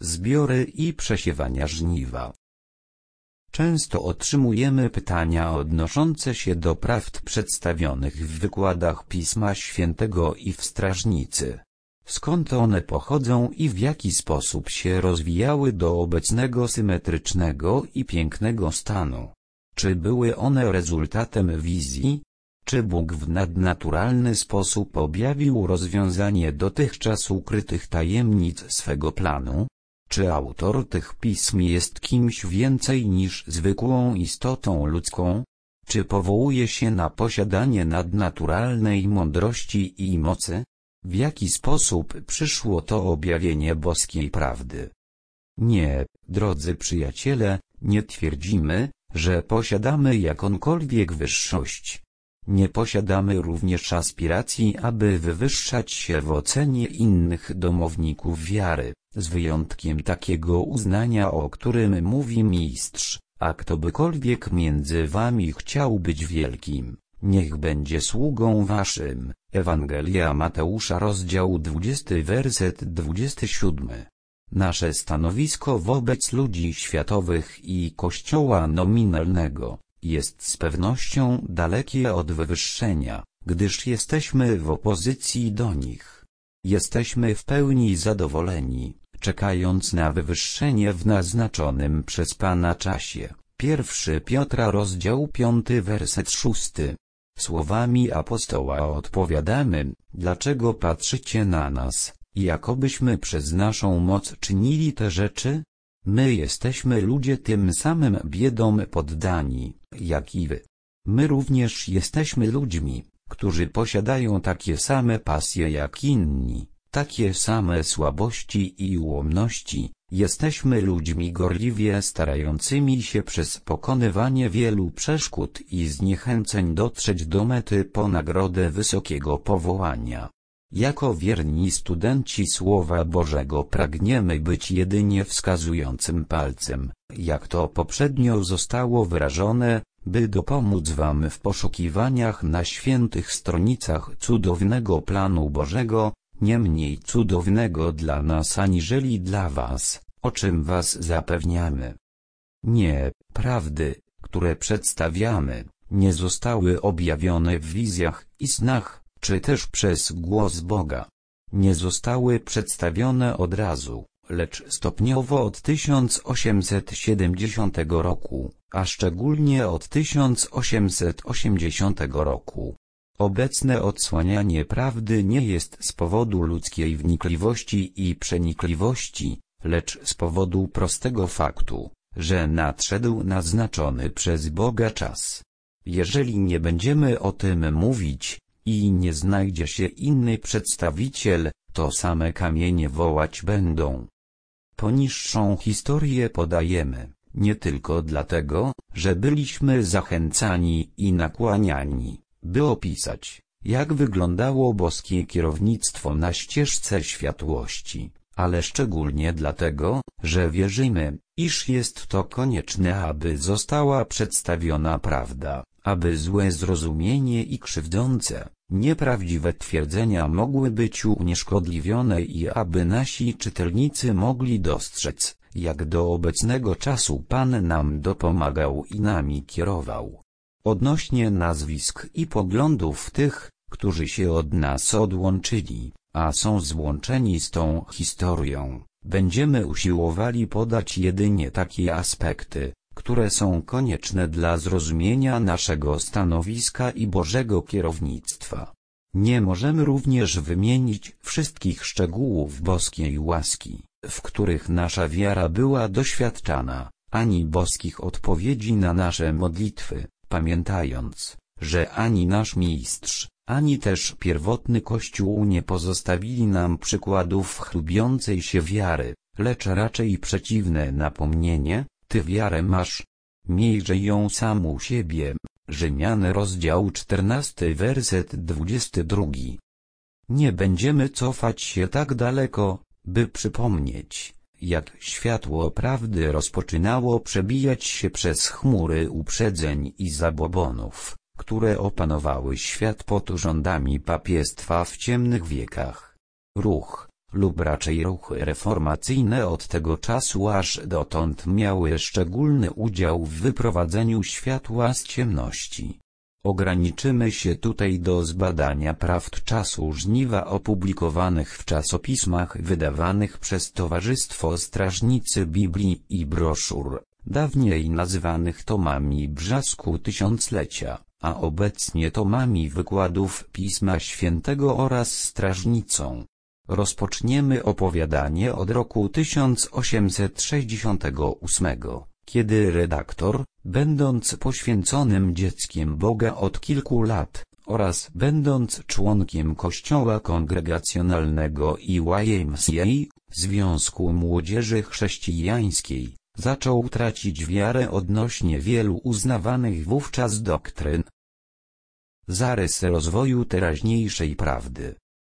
zbiory i przesiewania żniwa. Często otrzymujemy pytania odnoszące się do prawd przedstawionych w wykładach Pisma Świętego i w Strażnicy. Skąd one pochodzą i w jaki sposób się rozwijały do obecnego symetrycznego i pięknego stanu? Czy były one rezultatem wizji? Czy Bóg w nadnaturalny sposób objawił rozwiązanie dotychczas ukrytych tajemnic swego planu? Czy autor tych pism jest kimś więcej niż zwykłą istotą ludzką? Czy powołuje się na posiadanie nadnaturalnej mądrości i mocy? W jaki sposób przyszło to objawienie boskiej prawdy? Nie, drodzy przyjaciele, nie twierdzimy, że posiadamy jakąkolwiek wyższość. Nie posiadamy również aspiracji, aby wywyższać się w ocenie innych domowników wiary, z wyjątkiem takiego uznania, o którym mówi mistrz: a ktokolwiek między wami chciał być wielkim, niech będzie sługą waszym. Ewangelia Mateusza, rozdział 20, werset 27. Nasze stanowisko wobec ludzi światowych i Kościoła nominalnego jest z pewnością dalekie od wywyższenia, gdyż jesteśmy w opozycji do nich. Jesteśmy w pełni zadowoleni, czekając na wywyższenie w naznaczonym przez Pana czasie. 1 Piotra, rozdział 5, werset 6. Słowami apostoła odpowiadamy: dlaczego patrzycie na nas, jakobyśmy przez naszą moc czynili te rzeczy? My jesteśmy ludzie tym samym biedom poddani, jak i wy. My również jesteśmy ludźmi, którzy posiadają takie same pasje jak inni, takie same słabości i ułomności. Jesteśmy ludźmi gorliwie starającymi się przez pokonywanie wielu przeszkód i zniechęceń dotrzeć do mety po nagrodę wysokiego powołania. Jako wierni studenci Słowa Bożego pragniemy być jedynie wskazującym palcem, jak to poprzednio zostało wyrażone, by dopomóc wam w poszukiwaniach na świętych stronicach cudownego planu Bożego, nie mniej cudownego dla nas aniżeli dla was, o czym was zapewniamy. Nie, prawdy, które przedstawiamy, nie zostały objawione w wizjach i snach, czy też przez głos Boga. Nie zostały przedstawione od razu, lecz stopniowo od 1870 roku, a szczególnie od 1880 roku. Obecne odsłanianie prawdy nie jest z powodu ludzkiej wnikliwości i przenikliwości, lecz z powodu prostego faktu, że nadszedł naznaczony przez Boga czas. Jeżeli nie będziemy o tym mówić i nie znajdzie się inny przedstawiciel, to same kamienie wołać będą. Poniższą historię podajemy, nie tylko dlatego, że byliśmy zachęcani i nakłaniani, by opisać, jak wyglądało boskie kierownictwo na ścieżce światłości, ale szczególnie dlatego, że wierzymy, iż jest to konieczne, aby została przedstawiona prawda, aby złe zrozumienie i krzywdzące, nieprawdziwe twierdzenia mogły być unieszkodliwione i aby nasi czytelnicy mogli dostrzec, jak do obecnego czasu Pan nam dopomagał i nami kierował. Odnośnie nazwisk i poglądów tych, którzy się od nas odłączyli, a są złączeni z tą historią, będziemy usiłowali podać jedynie takie aspekty, które są konieczne dla zrozumienia naszego stanowiska i Bożego kierownictwa. Nie możemy również wymienić wszystkich szczegółów boskiej łaski, w których nasza wiara była doświadczana, ani boskich odpowiedzi na nasze modlitwy, pamiętając, że ani nasz mistrz, ani też pierwotny Kościół nie pozostawili nam przykładów chlubiącej się wiary, lecz raczej przeciwne napomnienie: ty wiarę masz, miejże ją sam u siebie. Rzymian, rozdział 14, werset 22. Nie będziemy cofać się tak daleko, by przypomnieć, jak światło prawdy rozpoczynało przebijać się przez chmury uprzedzeń i zabobonów, które opanowały świat pod rządami papiestwa w ciemnych wiekach. Ruch, lub raczej ruchy reformacyjne od tego czasu aż dotąd miały szczególny udział w wyprowadzeniu światła z ciemności. Ograniczymy się tutaj do zbadania prawd czasu żniwa opublikowanych w czasopismach wydawanych przez Towarzystwo Strażnicy Biblii i broszur, dawniej nazywanych tomami Brzasku Tysiąclecia, a obecnie tomami wykładów Pisma Świętego oraz Strażnicą. Rozpoczniemy opowiadanie od roku 1868, kiedy redaktor, będąc poświęconym dzieckiem Boga od kilku lat, oraz będąc członkiem Kościoła Kongregacjonalnego YMCA, Związku Młodzieży Chrześcijańskiej, zaczął tracić wiarę odnośnie wielu uznawanych wówczas doktryn. Zarys rozwoju teraźniejszej prawdy.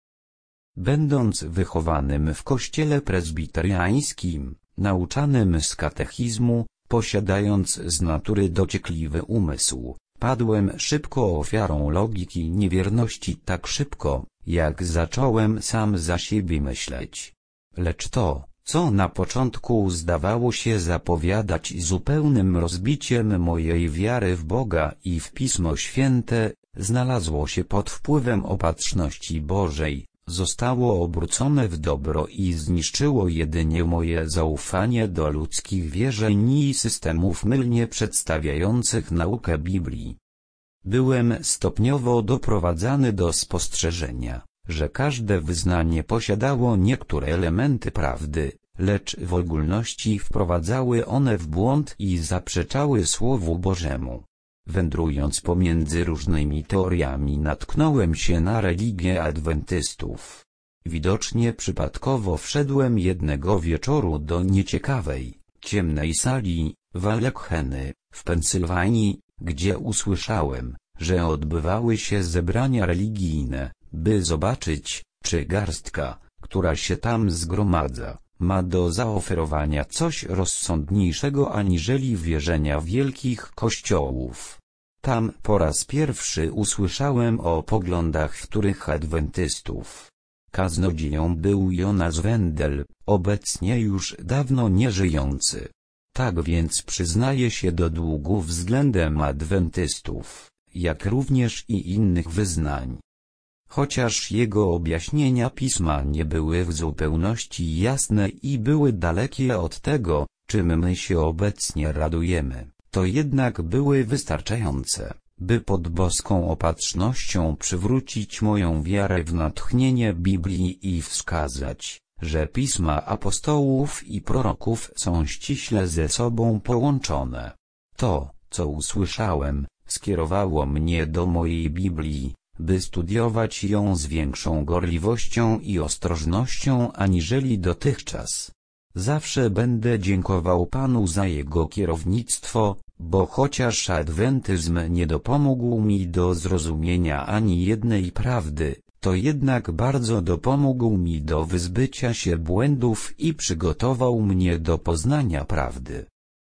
Będąc wychowanym w kościele prezbiteriańskim, nauczanym z katechizmu, posiadając z natury dociekliwy umysł, padłem szybko ofiarą logiki niewierności tak szybko, jak zacząłem sam za siebie myśleć. Lecz to, co na początku zdawało się zapowiadać zupełnym rozbiciem mojej wiary w Boga i w Pismo Święte, znalazło się pod wpływem opatrzności Bożej, zostało obrócone w dobro i zniszczyło jedynie moje zaufanie do ludzkich wierzeń i systemów mylnie przedstawiających naukę Biblii. Byłem stopniowo doprowadzany do spostrzeżenia, że każde wyznanie posiadało niektóre elementy prawdy, lecz w ogólności wprowadzały one w błąd i zaprzeczały Słowu Bożemu. Wędrując pomiędzy różnymi teoriami natknąłem się na religię adwentystów. Widocznie przypadkowo wszedłem jednego wieczoru do nieciekawej, ciemnej sali w Allegheny, w Pensylwanii, gdzie usłyszałem, że odbywały się zebrania religijne, by zobaczyć, czy garstka, która się tam zgromadza, ma do zaoferowania coś rozsądniejszego aniżeli wierzenia wielkich kościołów. Tam po raz pierwszy usłyszałem o poglądach wtórych adwentystów. Kaznodzieją był Jonas Wendel, obecnie już dawno nieżyjący. Tak więc przyznaję się do długu względem adwentystów, jak również i innych wyznań. Chociaż jego objaśnienia Pisma nie były w zupełności jasne i były dalekie od tego, czym my się obecnie radujemy, to jednak były wystarczające, by pod boską opatrznością przywrócić moją wiarę w natchnienie Biblii i wskazać, że Pisma apostołów i proroków są ściśle ze sobą połączone. To, co usłyszałem, skierowało mnie do mojej Biblii, by studiować ją z większą gorliwością i ostrożnością aniżeli dotychczas. Zawsze będę dziękował Panu za Jego kierownictwo, bo chociaż adwentyzm nie dopomógł mi do zrozumienia ani jednej prawdy, to jednak bardzo dopomógł mi do wyzbycia się błędów i przygotował mnie do poznania prawdy.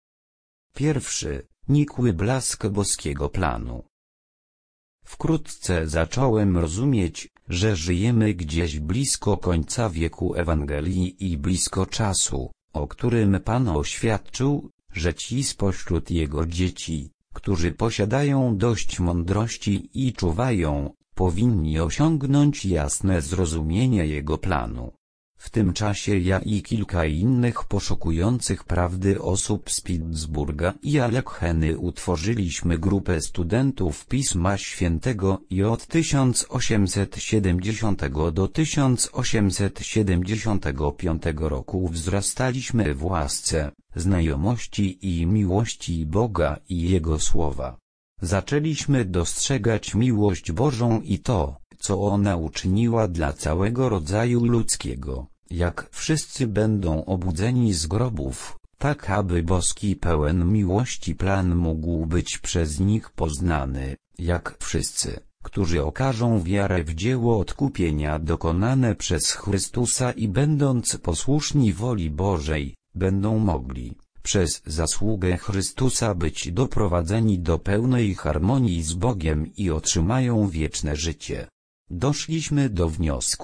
Pierwszy, nikły blask boskiego planu. Wkrótce zacząłem rozumieć, że żyjemy gdzieś blisko końca wieku Ewangelii i blisko czasu, o którym Pan oświadczył, że ci spośród Jego dzieci, którzy posiadają dość mądrości i czuwają, powinni osiągnąć jasne zrozumienie Jego planu. W tym czasie ja i kilka innych poszukujących prawdy osób z Pittsburgha i Allegheny utworzyliśmy grupę studentów Pisma Świętego i od 1870 do 1875 roku wzrastaliśmy w łasce, znajomości i miłości Boga i Jego Słowa. Zaczęliśmy dostrzegać miłość Bożą i to, co ona uczyniła dla całego rodzaju ludzkiego, jak wszyscy będą obudzeni z grobów, tak aby boski pełen miłości plan mógł być przez nich poznany, jak wszyscy, którzy okażą wiarę w dzieło odkupienia dokonane przez Chrystusa i będąc posłuszni woli Bożej, będą mogli, przez zasługę Chrystusa być doprowadzeni do pełnej harmonii z Bogiem i otrzymają wieczne życie. Doszliśmy do wniosku,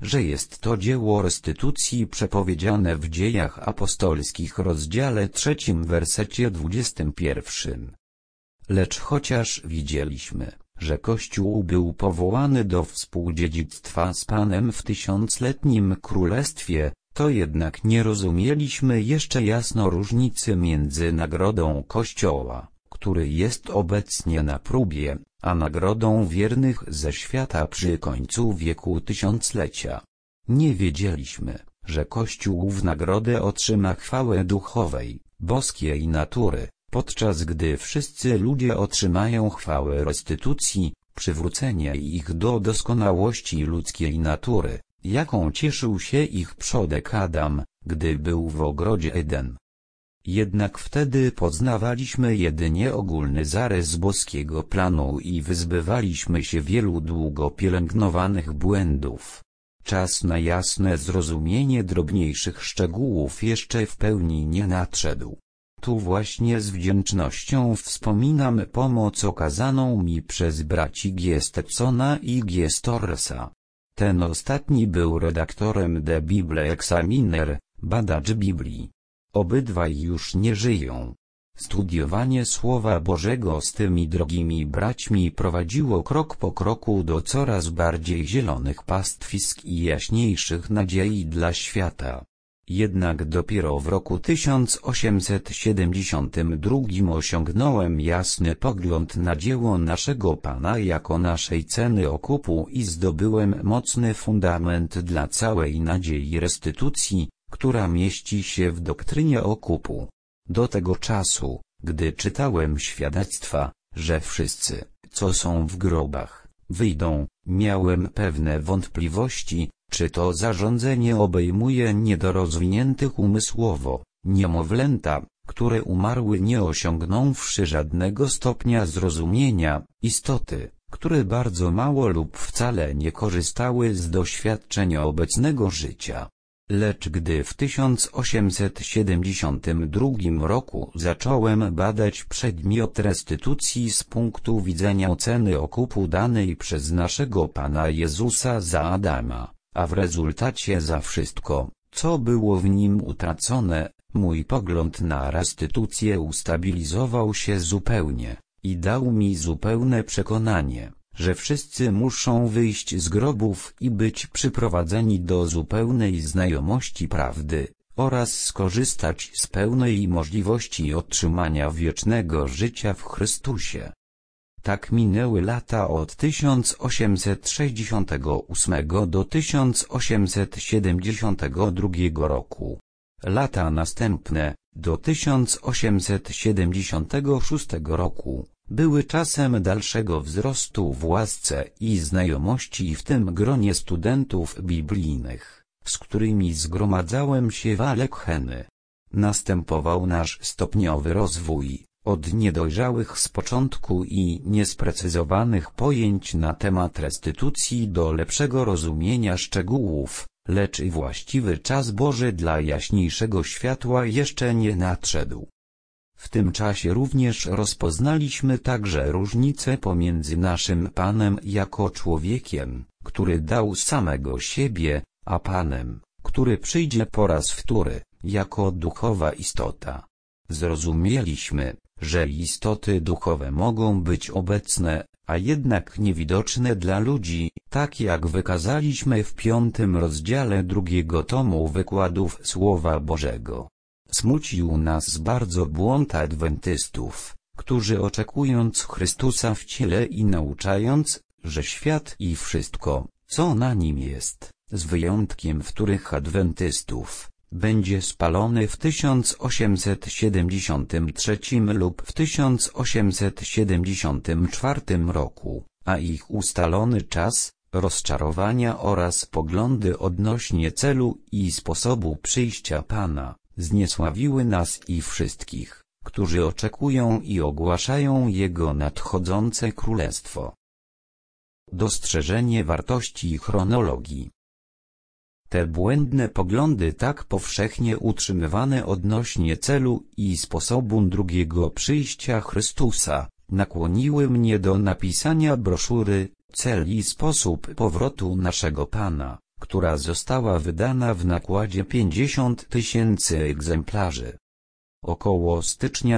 że jest to dzieło restytucji przepowiedziane w Dziejach Apostolskich rozdziale 3 wersecie 21. Lecz chociaż widzieliśmy, że Kościół był powołany do współdziedzictwa z Panem w tysiącletnim królestwie, to jednak nie rozumieliśmy jeszcze jasno różnicy między nagrodą Kościoła, który jest obecnie na próbie, a nagrodą wiernych ze świata przy końcu wieku tysiąclecia. Nie wiedzieliśmy, że Kościół w nagrodę otrzyma chwałę duchowej, boskiej natury, podczas gdy wszyscy ludzie otrzymają chwałę restytucji, przywrócenia ich do doskonałości ludzkiej natury, jaką cieszył się ich przodek Adam, gdy był w ogrodzie Eden. Jednak wtedy poznawaliśmy jedynie ogólny zarys boskiego planu i wyzbywaliśmy się wielu długo pielęgnowanych błędów. Czas na jasne zrozumienie drobniejszych szczegółów jeszcze w pełni nie nadszedł. Tu właśnie z wdzięcznością wspominam pomoc okazaną mi przez braci G. Stetsona i G. Storresa. Ten ostatni był redaktorem The Bible Examiner, badacz Biblii. Obydwaj już nie żyją. Studiowanie Słowa Bożego z tymi drogimi braćmi prowadziło krok po kroku do coraz bardziej zielonych pastwisk i jaśniejszych nadziei dla świata. Jednak dopiero w roku 1872 osiągnąłem jasny pogląd na dzieło naszego Pana jako naszej ceny okupu i zdobyłem mocny fundament dla całej nadziei restytucji, która mieści się w doktrynie okupu. Do tego czasu, gdy czytałem świadectwa, że wszyscy, co są w grobach, wyjdą, miałem pewne wątpliwości, czy to zarządzenie obejmuje niedorozwiniętych umysłowo, niemowlęta, które umarły nie osiągnąwszy żadnego stopnia zrozumienia, istoty, które bardzo mało lub wcale nie korzystały z doświadczenia obecnego życia. Lecz gdy w 1872 roku zacząłem badać przedmiot restytucji z punktu widzenia ceny okupu danej przez naszego Pana Jezusa za Adama, a w rezultacie za wszystko, co było w nim utracone, mój pogląd na restytucję ustabilizował się zupełnie i dał mi zupełne przekonanie, że wszyscy muszą wyjść z grobów i być przyprowadzeni do zupełnej znajomości prawdy, oraz skorzystać z pełnej możliwości otrzymania wiecznego życia w Chrystusie. Tak minęły lata od 1868 do 1872 roku. Lata następne, do 1876 roku, były czasem dalszego wzrostu w łasce i znajomości w tym gronie studentów biblijnych, z którymi zgromadzałem się w Alekheny. Następował nasz stopniowy rozwój, od niedojrzałych z początku i niesprecyzowanych pojęć na temat restytucji do lepszego rozumienia szczegółów, lecz i właściwy czas Boży dla jaśniejszego światła jeszcze nie nadszedł. W tym czasie również rozpoznaliśmy także różnicę pomiędzy naszym Panem jako człowiekiem, który dał samego siebie, a Panem, który przyjdzie po raz wtóry, jako duchowa istota. Zrozumieliśmy, że istoty duchowe mogą być obecne, a jednak niewidoczne dla ludzi, tak jak wykazaliśmy w 5. rozdziale 2. tomu wykładów Słowa Bożego. Smucił nas bardzo błąd adwentystów, którzy oczekując Chrystusa w ciele i nauczając, że świat i wszystko, co na nim jest, z wyjątkiem wtórych adwentystów, będzie spalony w 1873 lub w 1874 roku, a ich ustalony czas, rozczarowania oraz poglądy odnośnie celu i sposobu przyjścia Pana, zniesławiły nas i wszystkich, którzy oczekują i ogłaszają Jego nadchodzące królestwo. Dostrzeżenie wartości chronologii. Te błędne poglądy tak powszechnie utrzymywane odnośnie celu i sposobu drugiego przyjścia Chrystusa, nakłoniły mnie do napisania broszury Cel i sposób powrotu naszego Pana, która została wydana w nakładzie 50 000 egzemplarzy. Około stycznia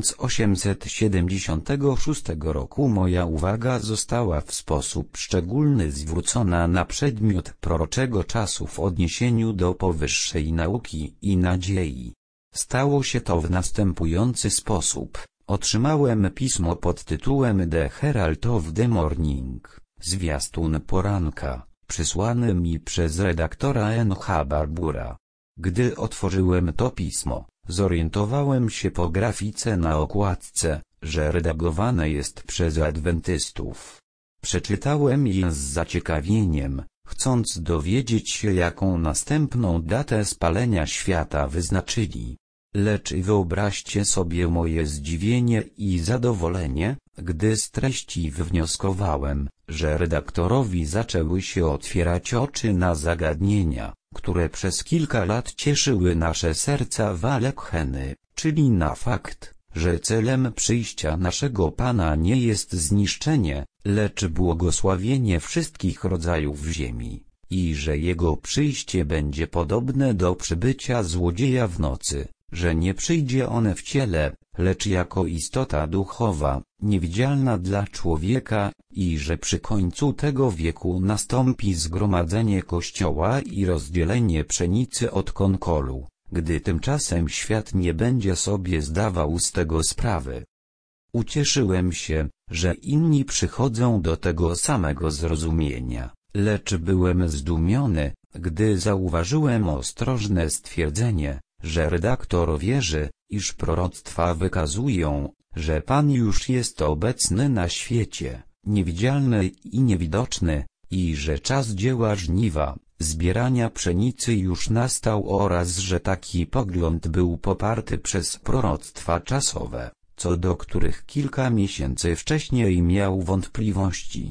1876 roku moja uwaga została w sposób szczególny zwrócona na przedmiot proroczego czasu w odniesieniu do powyższej nauki i nadziei. Stało się to w następujący sposób. Otrzymałem pismo pod tytułem The Herald of the Morning, zwiastun poranka, przysłane mi przez redaktora N.H. Barbura. Gdy otworzyłem to pismo, zorientowałem się po grafice na okładce, że redagowane jest przez adwentystów. Przeczytałem je z zaciekawieniem, chcąc dowiedzieć się, jaką następną datę spalenia świata wyznaczyli. Lecz wyobraźcie sobie moje zdziwienie i zadowolenie, gdy z treści wywnioskowałem, że redaktorowi zaczęły się otwierać oczy na zagadnienia, które przez kilka lat cieszyły nasze serca w Alekheny, czyli na fakt, że celem przyjścia naszego Pana nie jest zniszczenie, lecz błogosławienie wszystkich rodzajów ziemi, i że Jego przyjście będzie podobne do przybycia złodzieja w nocy, że nie przyjdzie on w ciele, lecz jako istota duchowa, niewidzialna dla człowieka, i że przy końcu tego wieku nastąpi zgromadzenie Kościoła i rozdzielenie pszenicy od konkolu, gdy tymczasem świat nie będzie sobie zdawał z tego sprawy. Ucieszyłem się, że inni przychodzą do tego samego zrozumienia, lecz byłem zdumiony, gdy zauważyłem ostrożne stwierdzenie, że redaktor wierzy, iż proroctwa wykazują, że Pan już jest obecny na świecie, niewidzialny i niewidoczny, i że czas dzieła żniwa, zbierania pszenicy już nastał oraz że taki pogląd był poparty przez proroctwa czasowe, co do których kilka miesięcy wcześniej miał wątpliwości.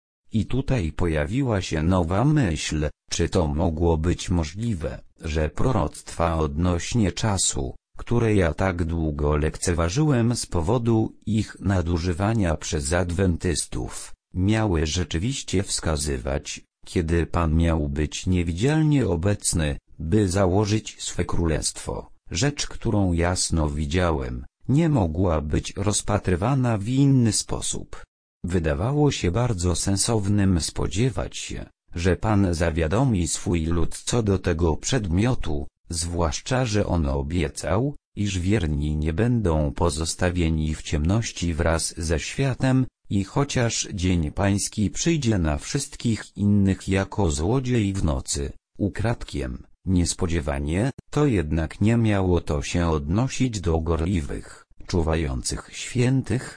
I tutaj pojawiła się nowa myśl, czy to mogło być możliwe, że proroctwa odnośnie czasu, które ja tak długo lekceważyłem z powodu ich nadużywania przez adwentystów, miały rzeczywiście wskazywać, kiedy Pan miał być niewidzialnie obecny, by założyć swe królestwo. Rzecz, którą jasno widziałem, nie mogła być rozpatrywana w inny sposób. Wydawało się bardzo sensownym spodziewać się, że Pan zawiadomi swój lud co do tego przedmiotu, zwłaszcza że on obiecał, iż wierni nie będą pozostawieni w ciemności wraz ze światem, i chociaż dzień pański przyjdzie na wszystkich innych jako złodziej w nocy, ukradkiem, niespodziewanie, to jednak nie miało to się odnosić do gorliwych, czuwających świętych.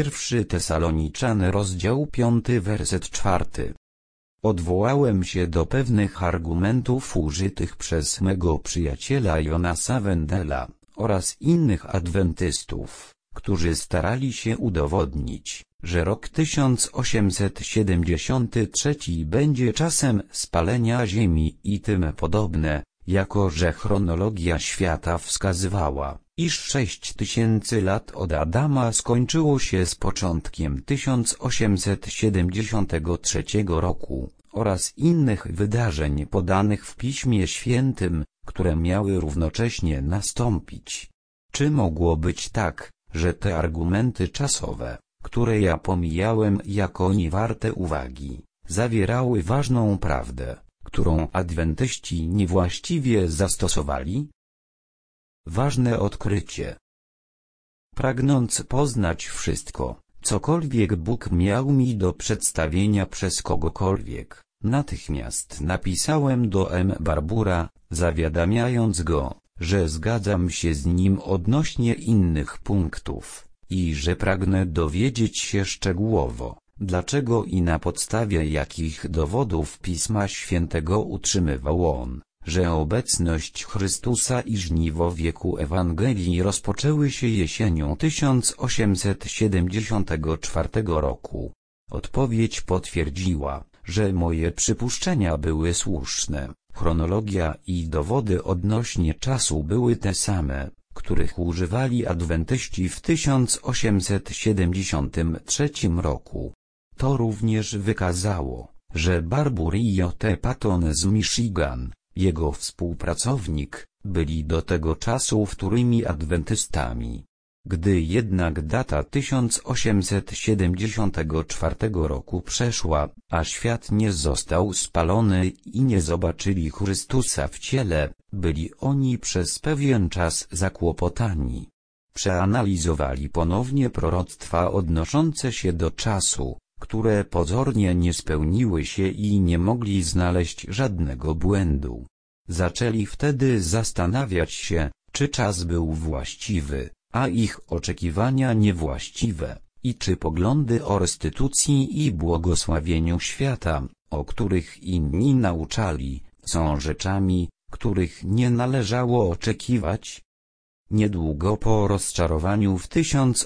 1 Tesaloniczan rozdział 5 werset 4. Odwołałem się do pewnych argumentów użytych przez mego przyjaciela Jonasa Wendela oraz innych adwentystów, którzy starali się udowodnić, że rok 1873 będzie czasem spalenia Ziemi i tym podobne, jako że chronologia świata wskazywała, iż 6000 lat od Adama skończyło się z początkiem 1873 roku, oraz innych wydarzeń podanych w Piśmie Świętym, które miały równocześnie nastąpić. Czy mogło być tak, że te argumenty czasowe, które ja pomijałem jako niewarte uwagi, zawierały ważną prawdę, którą adwentyści niewłaściwie zastosowali? Ważne odkrycie. Pragnąc poznać wszystko, cokolwiek Bóg miał mi do przedstawienia przez kogokolwiek, natychmiast napisałem do M. Barbura, zawiadamiając go, że zgadzam się z nim odnośnie innych punktów, i że pragnę dowiedzieć się szczegółowo, dlaczego i na podstawie jakich dowodów Pisma Świętego utrzymywał on, że obecność Chrystusa i żniwo wieku Ewangelii rozpoczęły się jesienią 1874 roku. Odpowiedź potwierdziła, że moje przypuszczenia były słuszne, chronologia i dowody odnośnie czasu były te same, których używali adwentyści w 1873 roku. To również wykazało, że Barbour i J. Patton z Michigan, jego współpracownik, byli do tego czasu wtórymi adwentystami. Gdy jednak data 1874 roku przeszła, a świat nie został spalony i nie zobaczyli Chrystusa w ciele, byli oni przez pewien czas zakłopotani. Przeanalizowali ponownie proroctwa odnoszące się do czasu, które pozornie nie spełniły się i nie mogli znaleźć żadnego błędu. Zaczęli wtedy zastanawiać się, czy czas był właściwy, a ich oczekiwania niewłaściwe, i czy poglądy o restytucji i błogosławieniu świata, o których inni nauczali, są rzeczami, których nie należało oczekiwać. Niedługo po rozczarowaniu w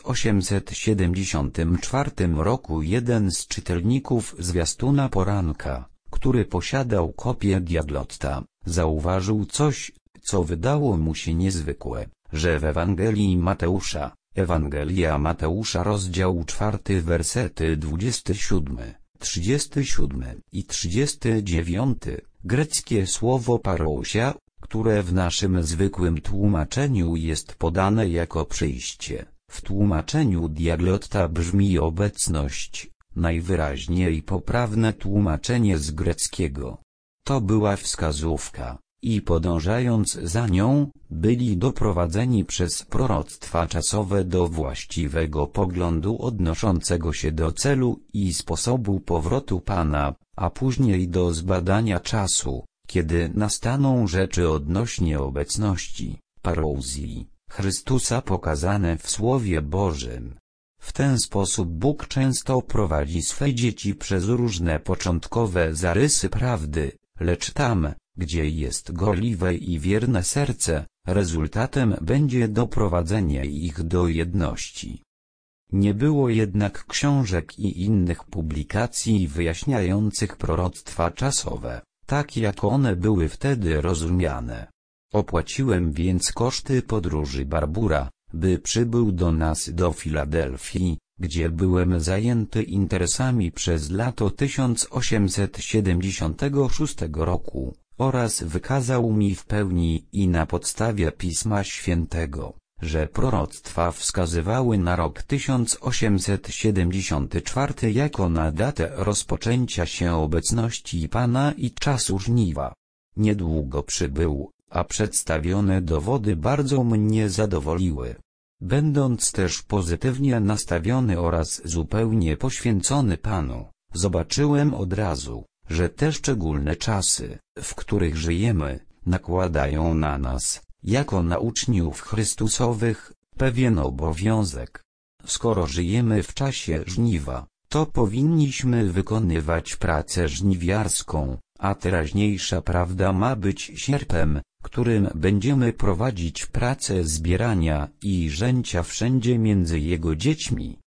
1874 roku jeden z czytelników zwiastuna Poranka, który posiadał kopię Diaglotta, zauważył coś, co wydało mu się niezwykłe, że w Ewangelia Mateusza rozdział 4 wersety 27, 37 i 39, greckie słowo parousia, które w naszym zwykłym tłumaczeniu jest podane jako przyjście, w tłumaczeniu Diaglotta brzmi obecność, najwyraźniej poprawne tłumaczenie z greckiego. To była wskazówka, i podążając za nią, byli doprowadzeni przez proroctwa czasowe do właściwego poglądu odnoszącego się do celu i sposobu powrotu Pana, a później do zbadania czasu, kiedy nastaną rzeczy odnośnie obecności, parouzji, Chrystusa pokazane w Słowie Bożym. W ten sposób Bóg często prowadzi swe dzieci przez różne początkowe zarysy prawdy, lecz tam, gdzie jest gorliwe i wierne serce, rezultatem będzie doprowadzenie ich do jedności. Nie było jednak książek i innych publikacji wyjaśniających proroctwa czasowe, tak jak one były wtedy rozumiane. Opłaciłem więc koszty podróży Barboura, by przybył do nas do Filadelfii, gdzie byłem zajęty interesami przez lato 1876 roku, oraz wykazał mi w pełni i na podstawie Pisma Świętego, że proroctwa wskazywały na rok 1874 jako na datę rozpoczęcia się obecności Pana i czasu żniwa. Niedługo przybył, a przedstawione dowody bardzo mnie zadowoliły. Będąc też pozytywnie nastawiony oraz zupełnie poświęcony Panu, zobaczyłem od razu, że te szczególne czasy, w których żyjemy, nakładają na nas, jako na uczniów Chrystusowych, pewien obowiązek. Skoro żyjemy w czasie żniwa, to powinniśmy wykonywać pracę żniwiarską, a teraźniejsza prawda ma być sierpem, którym będziemy prowadzić pracę zbierania i żęcia wszędzie między jego dziećmi.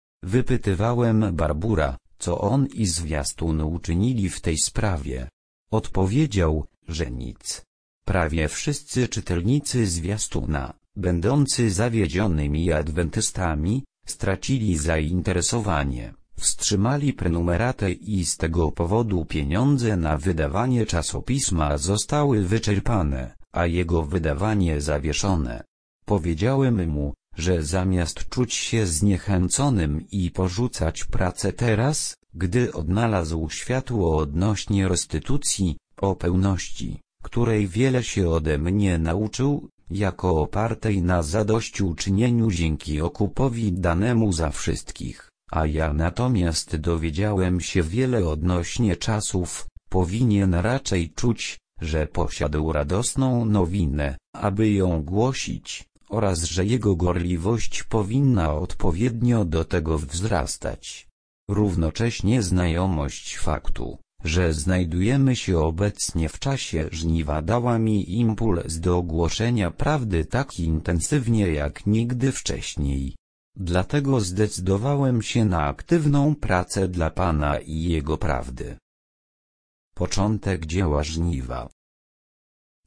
Wypytywałem Barboura, co on i zwiastun uczynili w tej sprawie. Odpowiedział, że nic. Prawie wszyscy czytelnicy zwiastuna, będący zawiedzionymi adwentystami, stracili zainteresowanie, wstrzymali prenumeratę i z tego powodu pieniądze na wydawanie czasopisma zostały wyczerpane, a jego wydawanie zawieszone. Powiedziałem mu, że zamiast czuć się zniechęconym i porzucać pracę teraz, gdy odnalazł światło odnośnie restytucji, o pełności, której wiele się ode mnie nauczył, jako opartej na zadośćuczynieniu dzięki okupowi danemu za wszystkich, a ja natomiast dowiedziałem się wiele odnośnie czasów, powinien raczej czuć, że posiadł radosną nowinę, aby ją głosić, oraz że jego gorliwość powinna odpowiednio do tego wzrastać. Równocześnie znajomość faktu, że znajdujemy się obecnie w czasie żniwa, dała mi impuls do głoszenia prawdy tak intensywnie jak nigdy wcześniej. Dlatego zdecydowałem się na aktywną pracę dla Pana i Jego prawdy. Początek dzieła żniwa.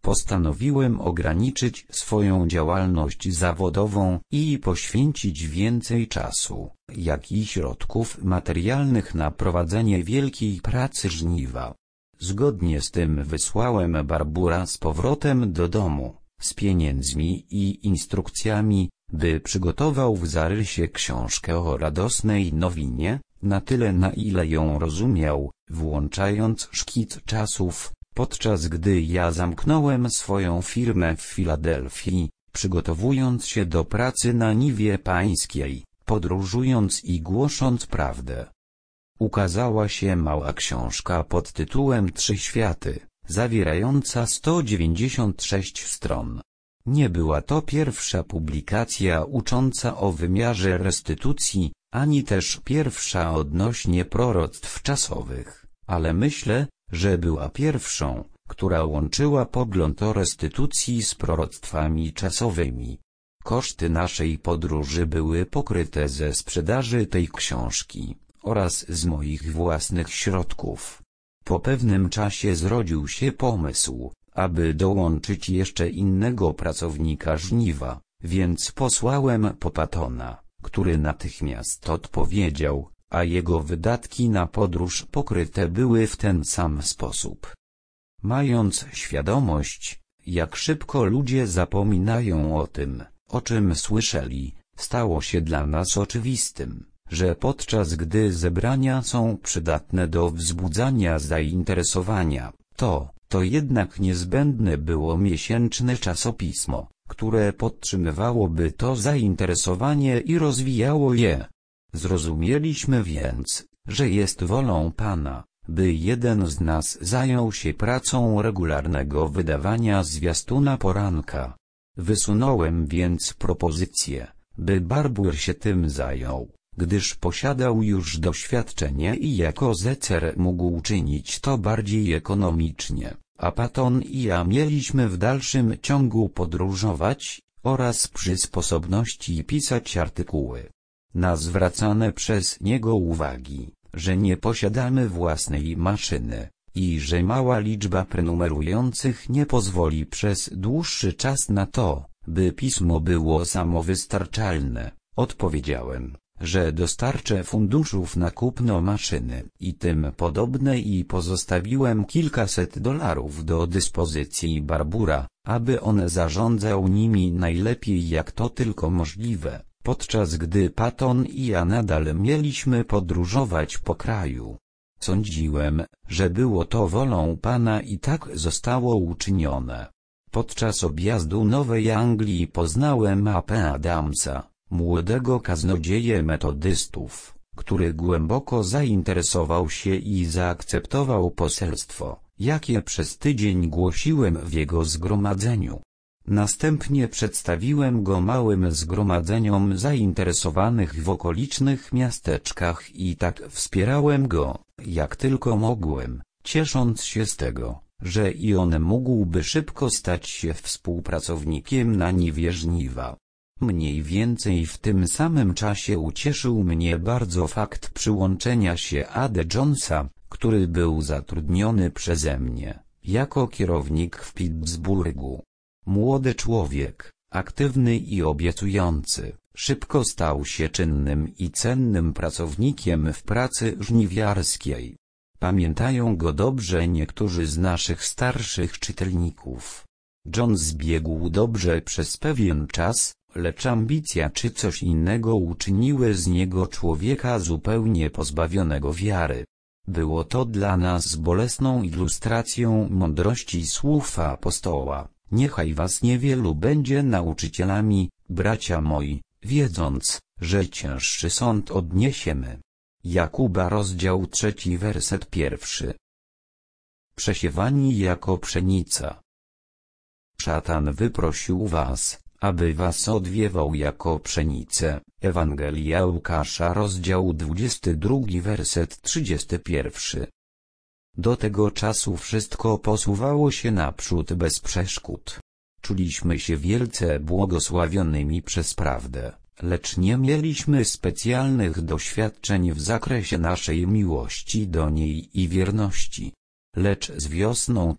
postanowiłem ograniczyć swoją działalność zawodową i poświęcić więcej czasu, jak i środków materialnych na prowadzenie wielkiej pracy żniwa. Zgodnie z tym wysłałem Barbura z powrotem do domu, z pieniędzmi i instrukcjami, by przygotował w zarysie książkę o radosnej nowinie, na tyle na ile ją rozumiał, włączając szkic czasów, podczas gdy ja zamknąłem swoją firmę w Filadelfii, przygotowując się do pracy na niwie pańskiej, podróżując i głosząc prawdę. Ukazała się mała książka pod tytułem 3 światy, zawierająca 196 stron. Nie była to pierwsza publikacja ucząca o wymiarze restytucji, ani też pierwsza odnośnie proroctw czasowych, ale myślę, że była pierwszą, która łączyła pogląd o restytucji z proroctwami czasowymi. Koszty naszej podróży były pokryte ze sprzedaży tej książki oraz z moich własnych środków. Po pewnym czasie zrodził się pomysł, aby dołączyć jeszcze innego pracownika żniwa, więc posłałem po Pattona, który natychmiast odpowiedział, a jego wydatki na podróż pokryte były w ten sam sposób. Mając świadomość, jak szybko ludzie zapominają o tym, o czym słyszeli, stało się dla nas oczywistym, że podczas gdy zebrania są przydatne do wzbudzania zainteresowania, to jednak niezbędne było miesięczne czasopismo, które podtrzymywałoby to zainteresowanie i rozwijało je. Zrozumieliśmy więc, że jest wolą Pana, by jeden z nas zajął się pracą regularnego wydawania zwiastuna poranka. Wysunąłem więc propozycję, by Barbur się tym zajął, gdyż posiadał już doświadczenie i jako zecer mógł czynić to bardziej ekonomicznie, a Patton i ja mieliśmy w dalszym ciągu podróżować oraz przy sposobności pisać artykuły. Na zwracane przez niego uwagi, że nie posiadamy własnej maszyny i że mała liczba prenumerujących nie pozwoli przez dłuższy czas na to, by pismo było samowystarczalne, odpowiedziałem, że dostarczę funduszów na kupno maszyny i tym podobne i pozostawiłem kilkaset dolarów do dyspozycji Barbura, aby on zarządzał nimi najlepiej jak to tylko możliwe, podczas gdy Patton i ja nadal mieliśmy podróżować po kraju. Sądziłem, że było to wolą Pana i tak zostało uczynione. Podczas objazdu Nowej Anglii poznałem A.P. Adamsa, młodego kaznodzieję metodystów, który głęboko zainteresował się i zaakceptował poselstwo, jakie przez tydzień głosiłem w jego zgromadzeniu. Następnie przedstawiłem go małym zgromadzeniom zainteresowanych w okolicznych miasteczkach i tak wspierałem go, jak tylko mogłem, ciesząc się z tego, że i on mógłby szybko stać się współpracownikiem na niwie żniwa. Mniej więcej w tym samym czasie ucieszył mnie bardzo fakt przyłączenia się A.D. Jonesa, który był zatrudniony przeze mnie, jako kierownik w Pittsburghu. Młody człowiek, aktywny i obiecujący, szybko stał się czynnym i cennym pracownikiem w pracy żniwiarskiej. Pamiętają go dobrze niektórzy z naszych starszych czytelników. John zbiegł dobrze przez pewien czas, lecz ambicja czy coś innego uczyniły z niego człowieka zupełnie pozbawionego wiary. Było to dla nas bolesną ilustracją mądrości słów apostoła. Niechaj was niewielu będzie nauczycielami, bracia moi, wiedząc, że cięższy sąd odniesiemy. Jakuba rozdział 3 werset 1. Przesiewani jako pszenica. Szatan wyprosił was, aby was odwiewał jako pszenicę. Ewangelia Łukasza rozdział 22 werset 31. Do tego czasu wszystko posuwało się naprzód bez przeszkód. Czuliśmy się wielce błogosławionymi przez prawdę, lecz nie mieliśmy specjalnych doświadczeń w zakresie naszej miłości do niej i wierności. lecz z wiosną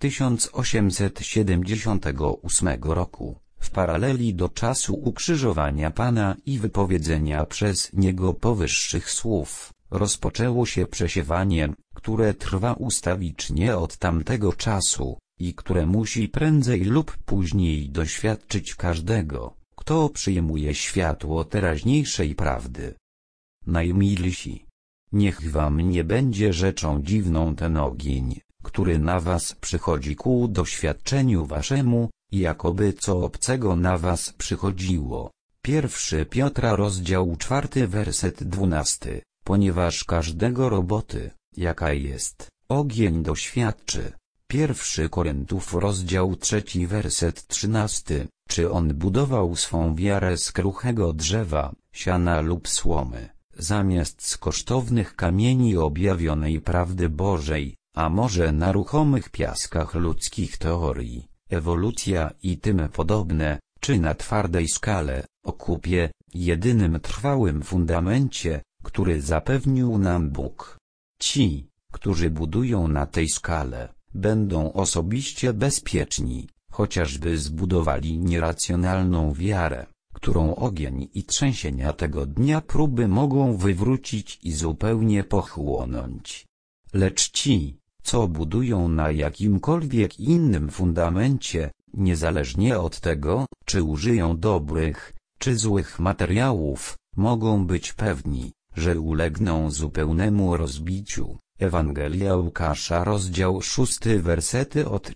1878 roku, w paraleli do czasu ukrzyżowania Pana i wypowiedzenia przez Niego powyższych słów, rozpoczęło się przesiewanie, które trwa ustawicznie od tamtego czasu, i które musi prędzej lub później doświadczyć każdego, kto przyjmuje światło teraźniejszej prawdy. Najmilsi, niech wam nie będzie rzeczą dziwną ten ogień, który na was przychodzi ku doświadczeniu waszemu, jakoby co obcego na was przychodziło. 1 Piotra rozdział 4 werset 12, ponieważ każdego roboty, jaka jest, ogień doświadczy. 1 Koryntiów rozdział 3 werset 13, czy on budował swą wiarę z kruchego drzewa, siana lub słomy, zamiast z kosztownych kamieni objawionej prawdy Bożej, a może na ruchomych piaskach ludzkich teorii, ewolucja i tym podobne, czy na twardej skale, okupie, jedynym trwałym fundamencie, który zapewnił nam Bóg. Ci, którzy budują na tej skale, będą osobiście bezpieczni, chociażby zbudowali nieracjonalną wiarę, którą ogień i trzęsienia tego dnia próby mogą wywrócić i zupełnie pochłonąć. Lecz ci, co budują na jakimkolwiek innym fundamencie, niezależnie od tego, czy użyją dobrych, czy złych materiałów, mogą być pewni, że ulegną zupełnemu rozbiciu. Ewangelia Łukasza rozdział 6 wersety od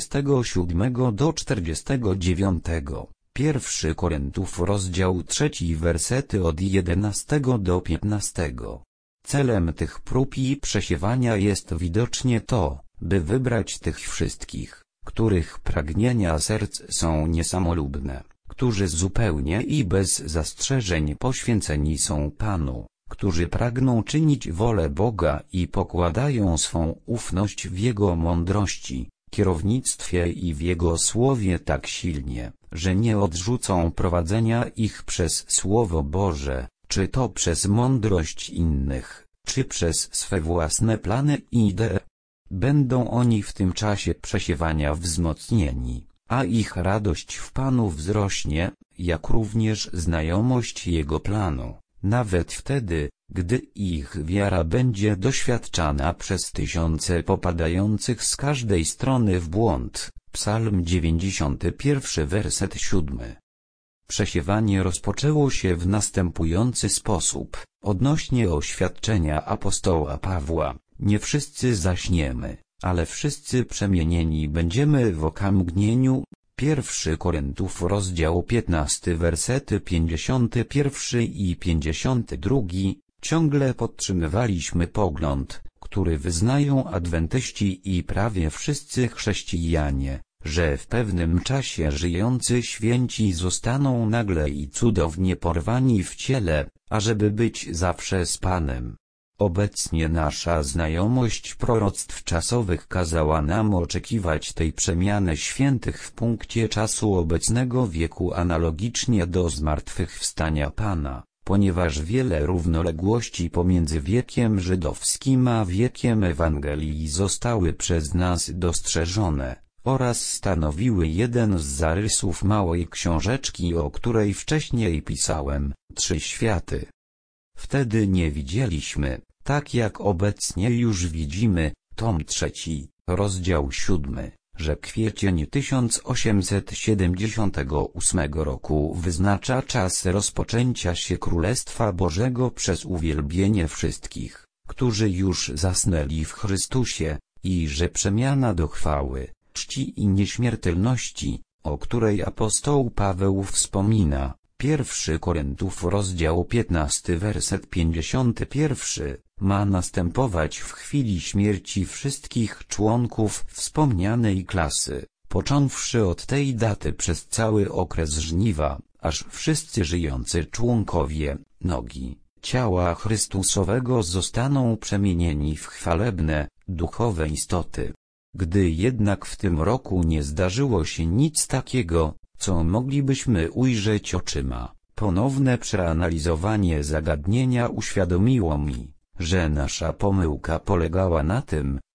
47 do 49, 1 Koryntiów rozdział 3 wersety od 11 do 15. Celem tych prób i przesiewania jest widocznie to, by wybrać tych wszystkich, których pragnienia serc są niesamolubne, którzy zupełnie i bez zastrzeżeń poświęceni są Panu, którzy pragną czynić wolę Boga i pokładają swą ufność w Jego mądrości, kierownictwie i w Jego słowie tak silnie, że nie odrzucą prowadzenia ich przez Słowo Boże, czy to przez mądrość innych, czy przez swe własne plany i idee. Będą oni w tym czasie przesiewania wzmocnieni, a ich radość w Panu wzrośnie, jak również znajomość Jego planu. Nawet wtedy, gdy ich wiara będzie doświadczana przez tysiące popadających z każdej strony w błąd. Psalm 91 werset 7. Przesiewanie rozpoczęło się w następujący sposób, odnośnie oświadczenia apostoła Pawła, nie wszyscy zaśniemy, ale wszyscy przemienieni będziemy w okamgnieniu. 1 Koryntiów rozdział 15 wersety 51 i 52, ciągle podtrzymywaliśmy pogląd, który wyznają adwentyści i prawie wszyscy chrześcijanie, że w pewnym czasie żyjący święci zostaną nagle i cudownie porwani w ciele, ażeby być zawsze z Panem. Obecnie nasza znajomość proroctw czasowych kazała nam oczekiwać tej przemiany świętych w punkcie czasu obecnego wieku analogicznie do zmartwychwstania Pana, ponieważ wiele równoległości pomiędzy wiekiem żydowskim a wiekiem Ewangelii zostały przez nas dostrzeżone, oraz stanowiły jeden z zarysów małej książeczki, o której wcześniej pisałem, 3 światy. Wtedy nie widzieliśmy, tak jak obecnie już widzimy, tom 3, rozdział 7, że kwiecień 1878 roku wyznacza czas rozpoczęcia się Królestwa Bożego przez uwielbienie wszystkich, którzy już zasnęli w Chrystusie, i że przemiana do chwały, czci i nieśmiertelności, o której apostoł Paweł wspomina, 1 Koryntiów rozdział 15 werset 51, ma następować w chwili śmierci wszystkich członków wspomnianej klasy, począwszy od tej daty przez cały okres żniwa, aż wszyscy żyjący członkowie, nogi, ciała Chrystusowego zostaną przemienieni w chwalebne, duchowe istoty. Gdy jednak w tym roku nie zdarzyło się nic takiego, co moglibyśmy ujrzeć oczyma, ponowne przeanalizowanie zagadnienia uświadomiło mi, że nasza pomyłka polegała na tym,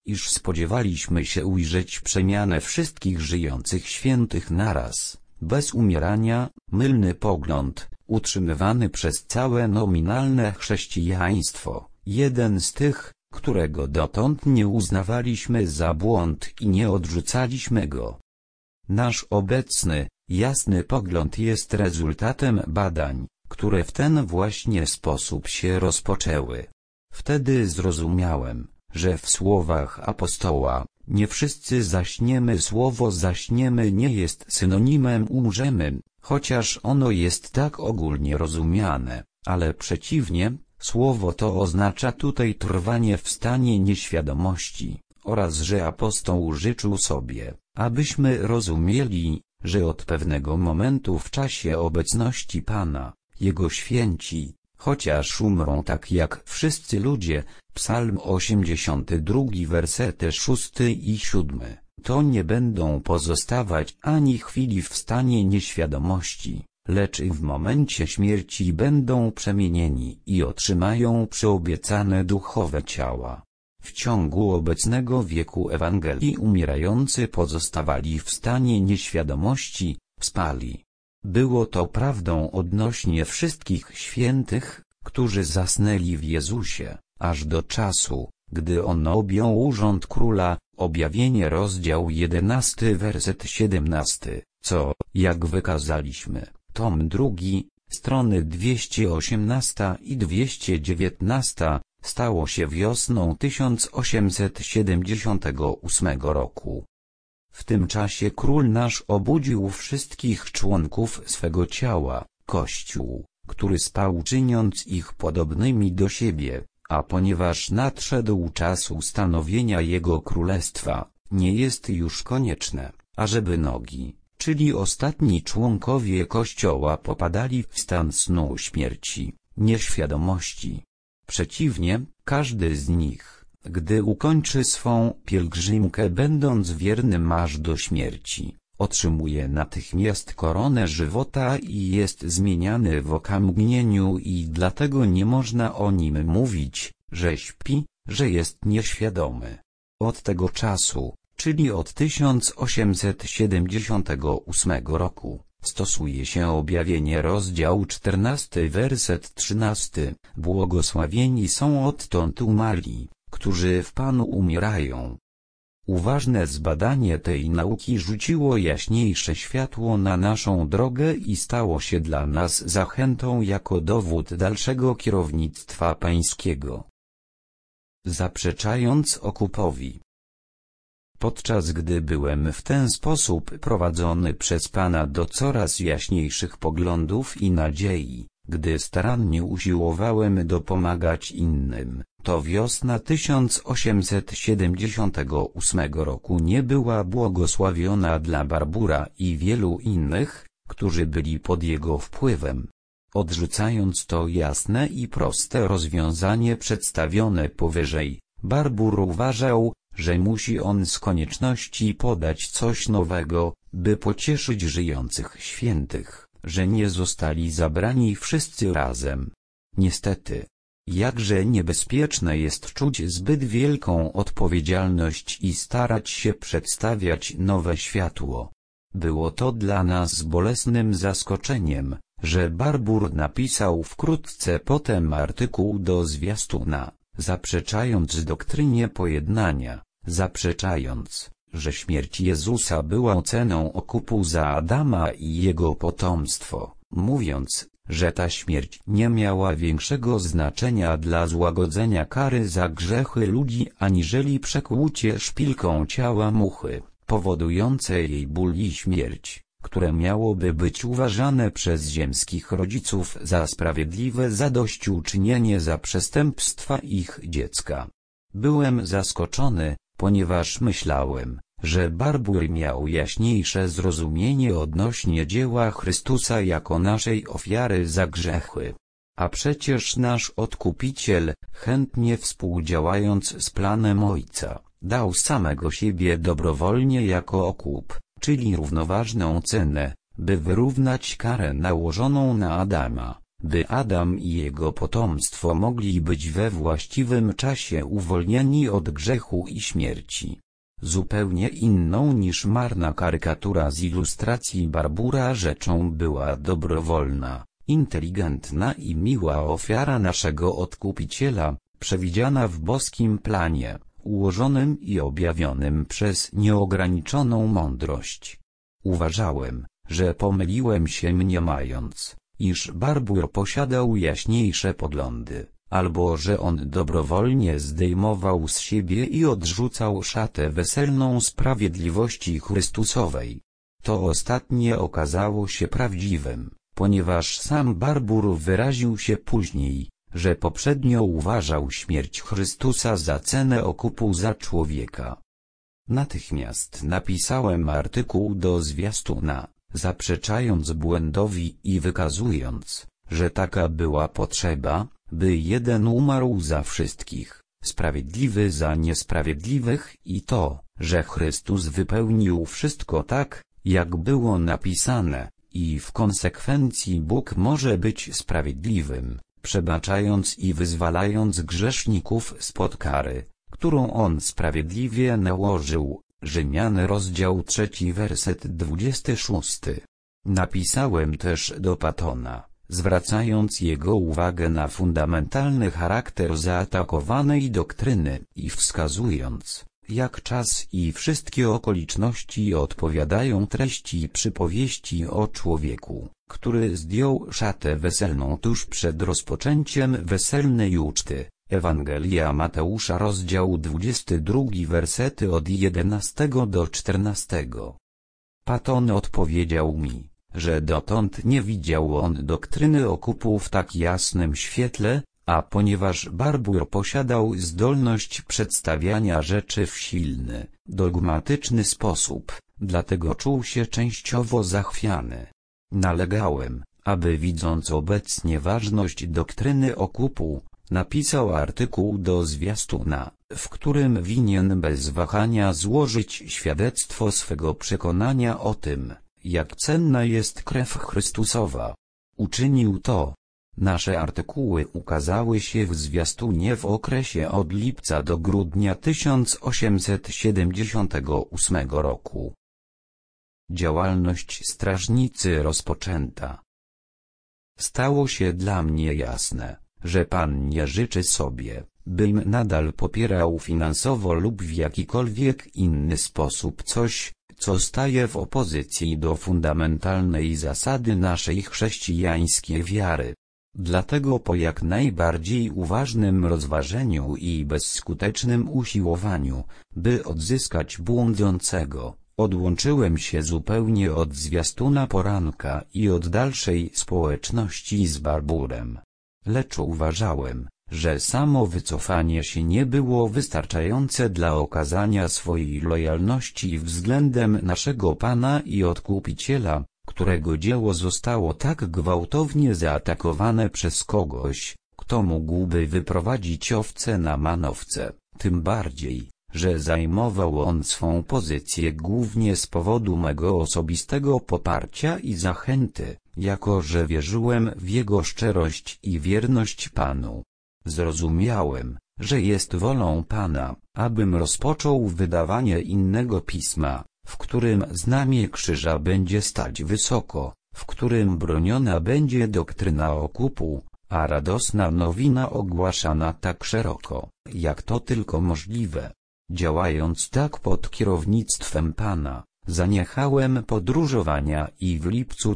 iż spodziewaliśmy się ujrzeć przemianę wszystkich żyjących świętych naraz, bez umierania, mylny pogląd, utrzymywany przez całe nominalne chrześcijaństwo, jeden z tych, którego dotąd nie uznawaliśmy za błąd i nie odrzucaliśmy go. Nasz obecny, jasny pogląd jest rezultatem badań, które w ten właśnie sposób się rozpoczęły. Wtedy zrozumiałem, że w słowach apostoła, nie wszyscy zaśniemy, słowo zaśniemy nie jest synonimem umrzemy, chociaż ono jest tak ogólnie rozumiane, ale przeciwnie, słowo to oznacza tutaj trwanie w stanie nieświadomości, oraz że apostoł życzył sobie, abyśmy rozumieli, że od pewnego momentu w czasie obecności Pana, Jego święci, chociaż umrą tak jak wszyscy ludzie, Psalm 82 wersety 6 i 7, to nie będą pozostawać ani chwili w stanie nieświadomości, lecz i w momencie śmierci będą przemienieni i otrzymają przyobiecane duchowe ciała. W ciągu obecnego wieku Ewangelii umierający pozostawali w stanie nieświadomości, spali. Było to prawdą odnośnie wszystkich świętych, którzy zasnęli w Jezusie, aż do czasu, gdy On objął urząd króla. Objawienie rozdział 11 werset 17, co, jak wykazaliśmy, tom 2, strony 218 i 219, stało się wiosną 1878 roku. W tym czasie król nasz obudził wszystkich członków swego ciała, Kościół, który spał, czyniąc ich podobnymi do siebie, a ponieważ nadszedł czas ustanowienia Jego królestwa, nie jest już konieczne, ażeby nogi, czyli ostatni członkowie Kościoła, popadali w stan snu śmierci, nieświadomości. Przeciwnie, każdy z nich, gdy ukończy swą pielgrzymkę, będąc wiernym aż do śmierci, otrzymuje natychmiast koronę żywota i jest zmieniany w okamgnieniu, i dlatego nie można o nim mówić, że śpi, że jest nieświadomy. Od tego czasu, czyli od 1878 roku, stosuje się objawienie rozdział 14 werset 13, błogosławieni są odtąd umarli, którzy w Panu umierają. Uważne zbadanie tej nauki rzuciło jaśniejsze światło na naszą drogę i stało się dla nas zachętą jako dowód dalszego kierownictwa pańskiego. Zaprzeczając okupowi. Podczas gdy byłem w ten sposób prowadzony przez Pana do coraz jaśniejszych poglądów i nadziei, gdy starannie usiłowałem dopomagać innym, to wiosna 1878 roku nie była błogosławiona dla Barbura i wielu innych, którzy byli pod jego wpływem. Odrzucając to jasne i proste rozwiązanie przedstawione powyżej, Barbur uważał, że musi on z konieczności podać coś nowego, by pocieszyć żyjących świętych, że nie zostali zabrani wszyscy razem. Niestety, jakże niebezpieczne jest czuć zbyt wielką odpowiedzialność i starać się przedstawiać nowe światło. Było to dla nas bolesnym zaskoczeniem, że Barbur napisał wkrótce potem artykuł do zwiastuna, zaprzeczając doktrynie pojednania, zaprzeczając, że śmierć Jezusa była ceną okupu za Adama i jego potomstwo, mówiąc, że ta śmierć nie miała większego znaczenia dla złagodzenia kary za grzechy ludzi aniżeli przekłucie szpilką ciała muchy, powodujące jej ból i śmierć, które miałoby być uważane przez ziemskich rodziców za sprawiedliwe zadośćuczynienie za przestępstwa ich dziecka. Byłem zaskoczony, ponieważ myślałem, że Barbur miał jaśniejsze zrozumienie odnośnie dzieła Chrystusa jako naszej ofiary za grzechy. A przecież nasz Odkupiciel, chętnie współdziałając z planem Ojca, dał samego siebie dobrowolnie jako okup, czyli równoważną cenę, by wyrównać karę nałożoną na Adama, by Adam i jego potomstwo mogli być we właściwym czasie uwolnieni od grzechu i śmierci. Zupełnie inną niż marna karykatura z ilustracji Barbura rzeczą była dobrowolna, inteligentna i miła ofiara naszego Odkupiciela, przewidziana w boskim planie, ułożonym i objawionym przez nieograniczoną mądrość. Uważałem, że pomyliłem się mniemając, iż Barbur posiadał jaśniejsze poglądy, albo że on dobrowolnie zdejmował z siebie i odrzucał szatę weselną sprawiedliwości Chrystusowej. To ostatnie okazało się prawdziwym, ponieważ sam Barbur wyraził się później, że poprzednio uważał śmierć Chrystusa za cenę okupu za człowieka. Natychmiast napisałem artykuł do zwiastuna, zaprzeczając błędowi i wykazując, że taka była potrzeba, by jeden umarł za wszystkich, sprawiedliwy za niesprawiedliwych i to, że Chrystus wypełnił wszystko tak, jak było napisane, i w konsekwencji Bóg może być sprawiedliwym, przebaczając i wyzwalając grzeszników spod kary, którą On sprawiedliwie nałożył. Rzymian rozdział 3 werset 26. Napisałem też do Pattona, zwracając jego uwagę na fundamentalny charakter zaatakowanej doktryny i wskazując, jak czas i wszystkie okoliczności odpowiadają treści przypowieści o człowieku, który zdjął szatę weselną tuż przed rozpoczęciem weselnej uczty. Ewangelia Mateusza rozdział 22 wersety od 11 do 14. Patton odpowiedział mi, że dotąd nie widział on doktryny okupu w tak jasnym świetle, a ponieważ Barbur posiadał zdolność przedstawiania rzeczy w silny, dogmatyczny sposób, dlatego czuł się częściowo zachwiany. Nalegałem, aby widząc obecnie ważność doktryny okupu, napisał artykuł do zwiastuna, w którym winien bez wahania złożyć świadectwo swego przekonania o tym, jak cenna jest krew Chrystusowa. Uczynił to. Nasze artykuły ukazały się w zwiastunie w okresie od lipca do grudnia 1878 roku. Działalność strażnicy rozpoczęta. Stało się dla mnie jasne, że Pan nie życzy sobie, bym nadal popierał finansowo lub w jakikolwiek inny sposób coś, co staje w opozycji do fundamentalnej zasady naszej chrześcijańskiej wiary. Dlatego po jak najbardziej uważnym rozważeniu i bezskutecznym usiłowaniu, by odzyskać błądzącego, odłączyłem się zupełnie od zwiastuna poranka i od dalszej społeczności z Barburem. Lecz uważałem, że samo wycofanie się nie było wystarczające dla okazania swojej lojalności względem naszego Pana i Odkupiciela, którego dzieło zostało tak gwałtownie zaatakowane przez kogoś, kto mógłby wyprowadzić owce na manowce, tym bardziej, że zajmował on swą pozycję głównie z powodu mego osobistego poparcia i zachęty, jako że wierzyłem w jego szczerość i wierność Panu. Zrozumiałem, że jest wolą Pana, abym rozpoczął wydawanie innego pisma, w którym znamię krzyża będzie stać wysoko, w którym broniona będzie doktryna okupu, a radosna nowina ogłaszana tak szeroko, jak to tylko możliwe. Działając tak pod kierownictwem Pana, zaniechałem podróżowania i w lipcu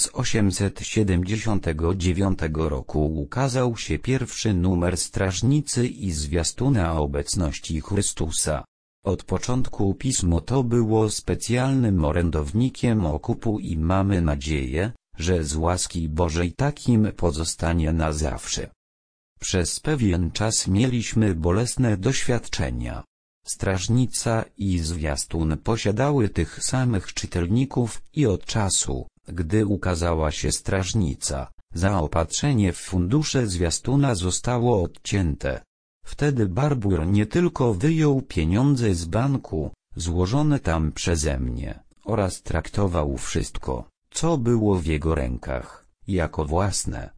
1879 roku ukazał się pierwszy numer Strażnicy i zwiastuna obecności Chrystusa. Od początku pismo to było specjalnym orędownikiem okupu i mamy nadzieję, że z łaski Bożej takim pozostanie na zawsze. Przez pewien czas mieliśmy bolesne doświadczenia. Strażnica i zwiastun posiadały tych samych czytelników i od czasu, gdy ukazała się Strażnica, zaopatrzenie w fundusze zwiastuna zostało odcięte. Wtedy Barbur nie tylko wyjął pieniądze z banku, złożone tam przeze mnie, oraz traktował wszystko, co było w jego rękach, jako własne,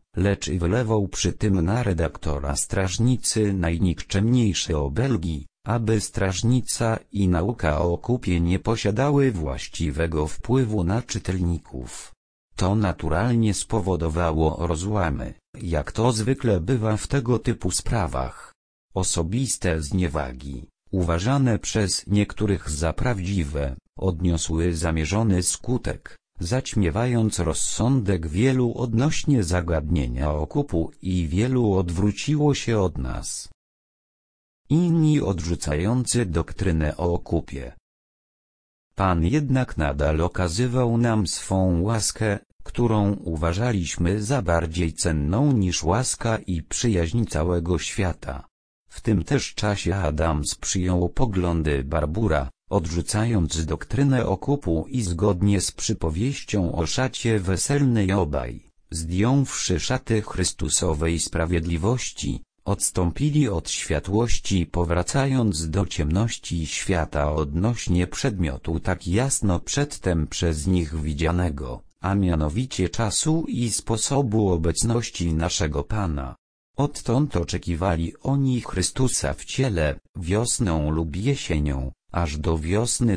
lecz wylewał przy tym na redaktora strażnicy najnikczemniejsze obelgi, aby strażnica i nauka o okupie nie posiadały właściwego wpływu na czytelników. To naturalnie spowodowało rozłamy, jak to zwykle bywa w tego typu sprawach. Osobiste zniewagi, uważane przez niektórych za prawdziwe, odniosły zamierzony skutek, zaćmiewając rozsądek wielu odnośnie zagadnienia okupu i wielu odwróciło się od nas. Inni odrzucający doktrynę o okupie. Pan jednak nadal okazywał nam swą łaskę, którą uważaliśmy za bardziej cenną niż łaska i przyjaźń całego świata. W tym też czasie Adams przyjął poglądy Barbura, odrzucając doktrynę okupu i zgodnie z przypowieścią o szacie weselnej obaj, zdjąwszy szaty Chrystusowej sprawiedliwości, odstąpili od światłości powracając do ciemności świata odnośnie przedmiotu tak jasno przedtem przez nich widzianego, a mianowicie czasu i sposobu obecności naszego Pana. Odtąd oczekiwali oni Chrystusa w ciele, wiosną lub jesienią, aż do wiosny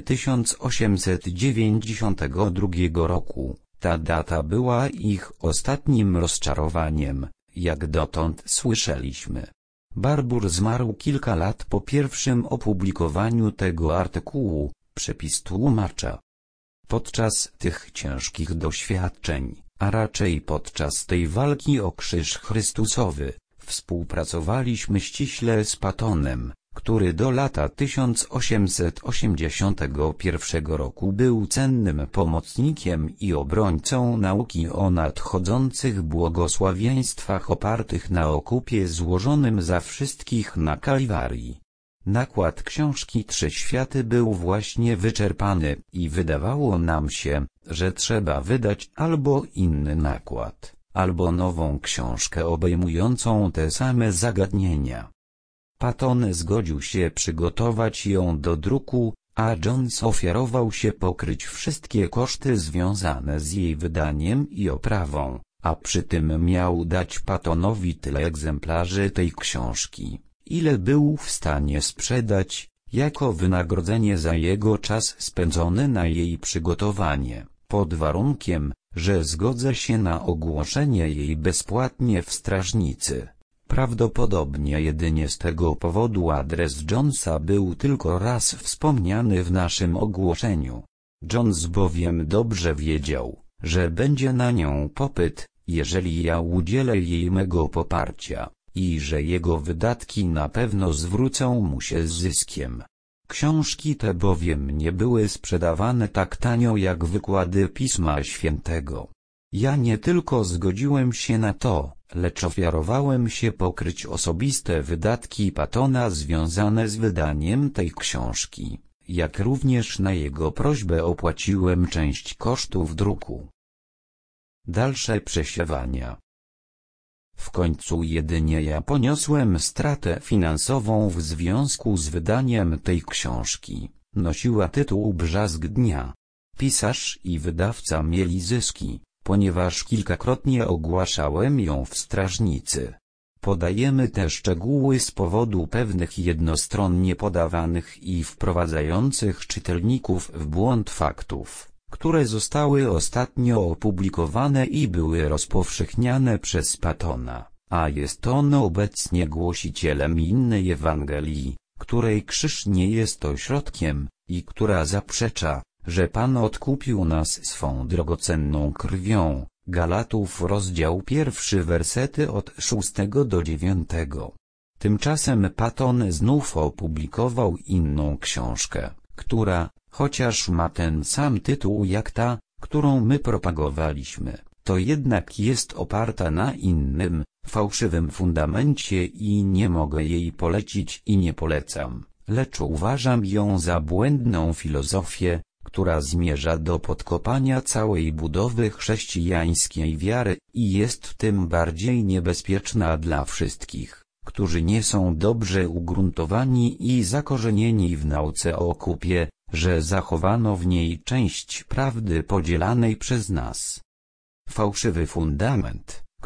1892 roku. Ta data była ich ostatnim rozczarowaniem, jak dotąd słyszeliśmy. Barbur zmarł kilka lat po pierwszym opublikowaniu tego artykułu, przepis tłumacza. Podczas tych ciężkich doświadczeń, a raczej podczas tej walki o krzyż Chrystusowy, współpracowaliśmy ściśle z Patonem, który do lata 1881 roku był cennym pomocnikiem i obrońcą nauki o nadchodzących błogosławieństwach opartych na okupie złożonym za wszystkich na Kalwarii. Nakład książki Trzy Światy był właśnie wyczerpany i wydawało nam się, że trzeba wydać albo inny nakład, albo nową książkę obejmującą te same zagadnienia. Patton zgodził się przygotować ją do druku, a Jones ofiarował się pokryć wszystkie koszty związane z jej wydaniem i oprawą, a przy tym miał dać Pattonowi tyle egzemplarzy tej książki, ile był w stanie sprzedać, jako wynagrodzenie za jego czas spędzony na jej przygotowanie, pod warunkiem, że zgodzę się na ogłoszenie jej bezpłatnie w strażnicy. Prawdopodobnie jedynie z tego powodu adres Jonesa był tylko raz wspomniany w naszym ogłoszeniu. Jones bowiem dobrze wiedział, że będzie na nią popyt, jeżeli ja udzielę jej mego poparcia, i że jego wydatki na pewno zwrócą mu się z zyskiem. Książki te bowiem nie były sprzedawane tak tanio jak wykłady Pisma Świętego. Ja nie tylko zgodziłem się na to, lecz ofiarowałem się pokryć osobiste wydatki Pattona związane z wydaniem tej książki, jak również na jego prośbę opłaciłem część kosztów druku. Dalsze przesiewania. W końcu jedynie ja poniosłem stratę finansową w związku z wydaniem tej książki. Nosiła tytuł Brzask Dnia. Pisarz i wydawca mieli zyski, ponieważ kilkakrotnie ogłaszałem ją w strażnicy. Podajemy te szczegóły z powodu pewnych jednostronnie podawanych i wprowadzających czytelników w błąd faktów, które zostały ostatnio opublikowane i były rozpowszechniane przez Pattona, a jest on obecnie głosicielem innej Ewangelii, której krzyż nie jest ośrodkiem, i która zaprzecza, że Pan odkupił nas swą drogocenną krwią. Galatów rozdział 1 wersety od 6 do 9. Tymczasem Patton znów opublikował inną książkę, która, chociaż ma ten sam tytuł jak ta, którą my propagowaliśmy, to jednak jest oparta na innym, fałszywym fundamencie i nie mogę jej polecić i nie polecam, lecz uważam ją za błędną filozofię, która zmierza do podkopania całej budowy chrześcijańskiej wiary i jest tym bardziej niebezpieczna dla wszystkich, którzy nie są dobrze ugruntowani i zakorzenieni w nauce o okupie, że zachowano w niej część prawdy podzielanej przez nas. Fałszywy fundament,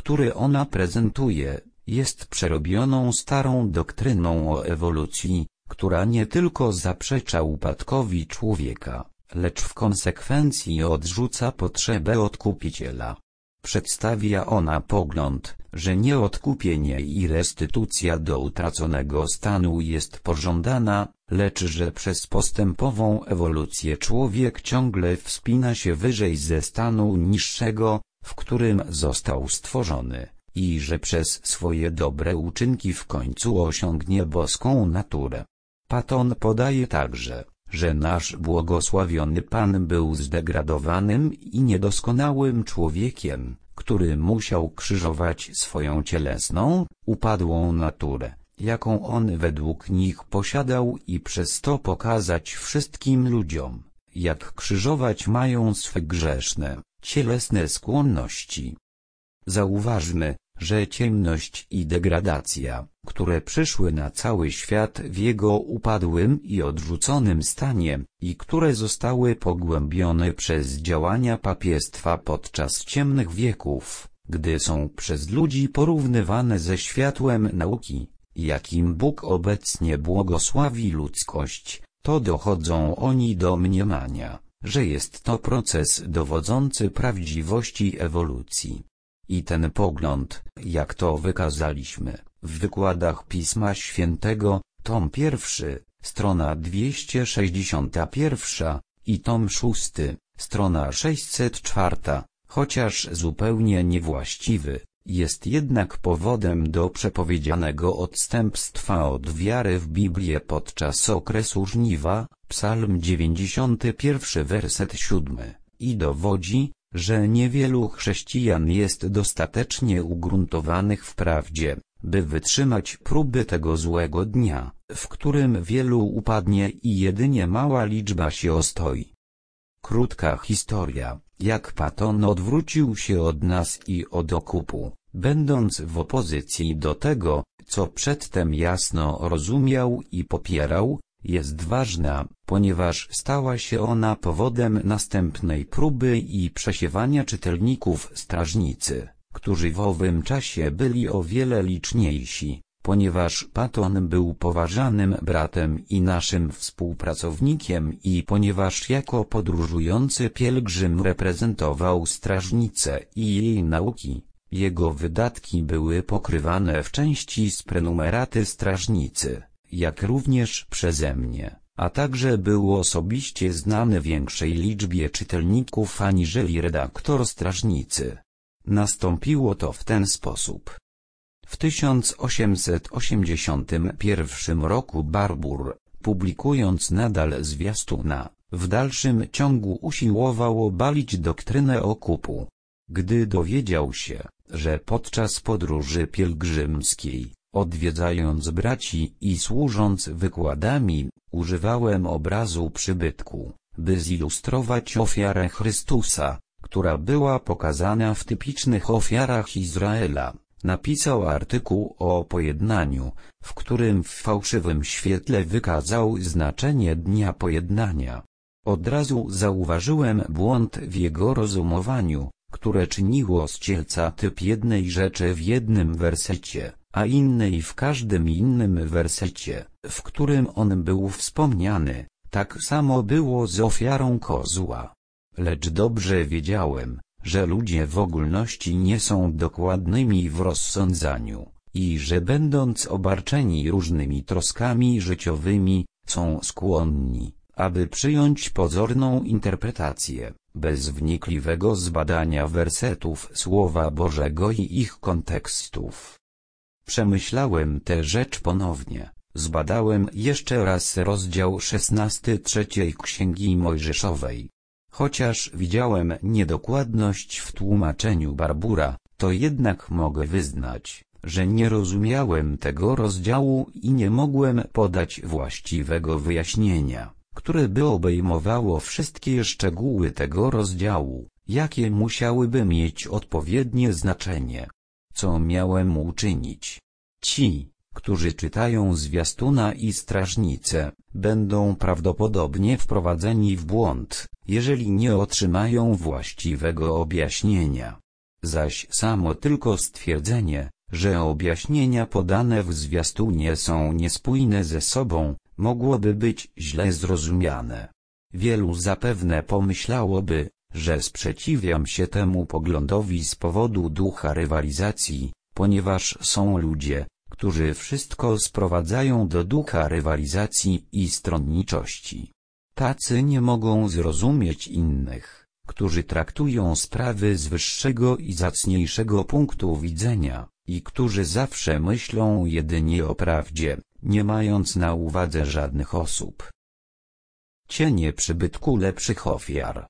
który ona prezentuje, jest przerobioną starą doktryną o ewolucji, która nie tylko zaprzecza upadkowi człowieka, lecz w konsekwencji odrzuca potrzebę odkupiciela. Przedstawia ona pogląd, że nie odkupienie i restytucja do utraconego stanu jest pożądana, lecz że przez postępową ewolucję człowiek ciągle wspina się wyżej ze stanu niższego, w którym został stworzony, i że przez swoje dobre uczynki w końcu osiągnie boską naturę. Paton podaje także, że nasz błogosławiony Pan był zdegradowanym i niedoskonałym człowiekiem, który musiał krzyżować swoją cielesną, upadłą naturę, jaką on według nich posiadał, i przez to pokazać wszystkim ludziom, jak krzyżować mają swe grzeszne, cielesne skłonności. Zauważmy, że ciemność i degradacja, które przyszły na cały świat w jego upadłym i odrzuconym stanie, i które zostały pogłębione przez działania papiestwa podczas ciemnych wieków, gdy są przez ludzi porównywane ze światłem nauki, jakim Bóg obecnie błogosławi ludzkość, to dochodzą oni do mniemania, że jest to proces dowodzący prawdziwości ewolucji. I ten pogląd, jak to wykazaliśmy, w wykładach Pisma Świętego, tom 1, strona 261, i tom 6, strona 604, chociaż zupełnie niewłaściwy, jest jednak powodem do przepowiedzianego odstępstwa od wiary w Biblię podczas okresu żniwa, Psalm 91, werset 7, i dowodzi, że niewielu chrześcijan jest dostatecznie ugruntowanych w prawdzie, by wytrzymać próby tego złego dnia, w którym wielu upadnie i jedynie mała liczba się ostoi. Krótka historia, jak Paton odwrócił się od nas i od okupu, będąc w opozycji do tego, co przedtem jasno rozumiał i popierał, jest ważna, ponieważ stała się ona powodem następnej próby i przesiewania czytelników strażnicy, którzy w owym czasie byli o wiele liczniejsi, ponieważ Paton był poważanym bratem i naszym współpracownikiem i ponieważ jako podróżujący pielgrzym reprezentował strażnicę i jej nauki, jego wydatki były pokrywane w części z prenumeraty strażnicy, jak również przeze mnie, a także był osobiście znany większej liczbie czytelników aniżeli redaktor strażnicy. Nastąpiło to w ten sposób. W 1881 roku Barbour, publikując nadal zwiastuna, w dalszym ciągu usiłował obalić doktrynę okupu. Gdy dowiedział się, że podczas podróży pielgrzymskiej, odwiedzając braci i służąc wykładami, używałem obrazu przybytku, by zilustrować ofiarę Chrystusa, która była pokazana w typicznych ofiarach Izraela, napisał artykuł o pojednaniu, w którym w fałszywym świetle wykazał znaczenie Dnia Pojednania. Od razu zauważyłem błąd w jego rozumowaniu, które czyniło z cielca typ jednej rzeczy w jednym wersecie, a innej w każdym innym wersecie, w którym on był wspomniany. Tak samo było z ofiarą kozła. Lecz dobrze wiedziałem, że ludzie w ogólności nie są dokładnymi w rozsądzaniu, i że będąc obarczeni różnymi troskami życiowymi, są skłonni, aby przyjąć pozorną interpretację, bez wnikliwego zbadania wersetów Słowa Bożego i ich kontekstów. Przemyślałem tę rzecz ponownie, zbadałem jeszcze raz rozdział 16 trzeciej Księgi Mojżeszowej. Chociaż widziałem niedokładność w tłumaczeniu Barbura, to jednak mogę wyznać, że nie rozumiałem tego rozdziału i nie mogłem podać właściwego wyjaśnienia, które by obejmowało wszystkie szczegóły tego rozdziału, jakie musiałyby mieć odpowiednie znaczenie. Co miałem uczynić? Ci, którzy czytają zwiastuna i strażnicę, będą prawdopodobnie wprowadzeni w błąd, jeżeli nie otrzymają właściwego objaśnienia. zaś samo tylko stwierdzenie, że objaśnienia podane w zwiastunie są niespójne ze sobą, mogłoby być źle zrozumiane. Wielu zapewne pomyślałoby, że sprzeciwiam się temu poglądowi z powodu ducha rywalizacji, ponieważ są ludzie, którzy wszystko sprowadzają do ducha rywalizacji i stronniczości. Tacy nie mogą zrozumieć innych, którzy traktują sprawy z wyższego i zacniejszego punktu widzenia, i którzy zawsze myślą jedynie o prawdzie, nie mając na uwadze żadnych osób. Cienie przybytku lepszych ofiar.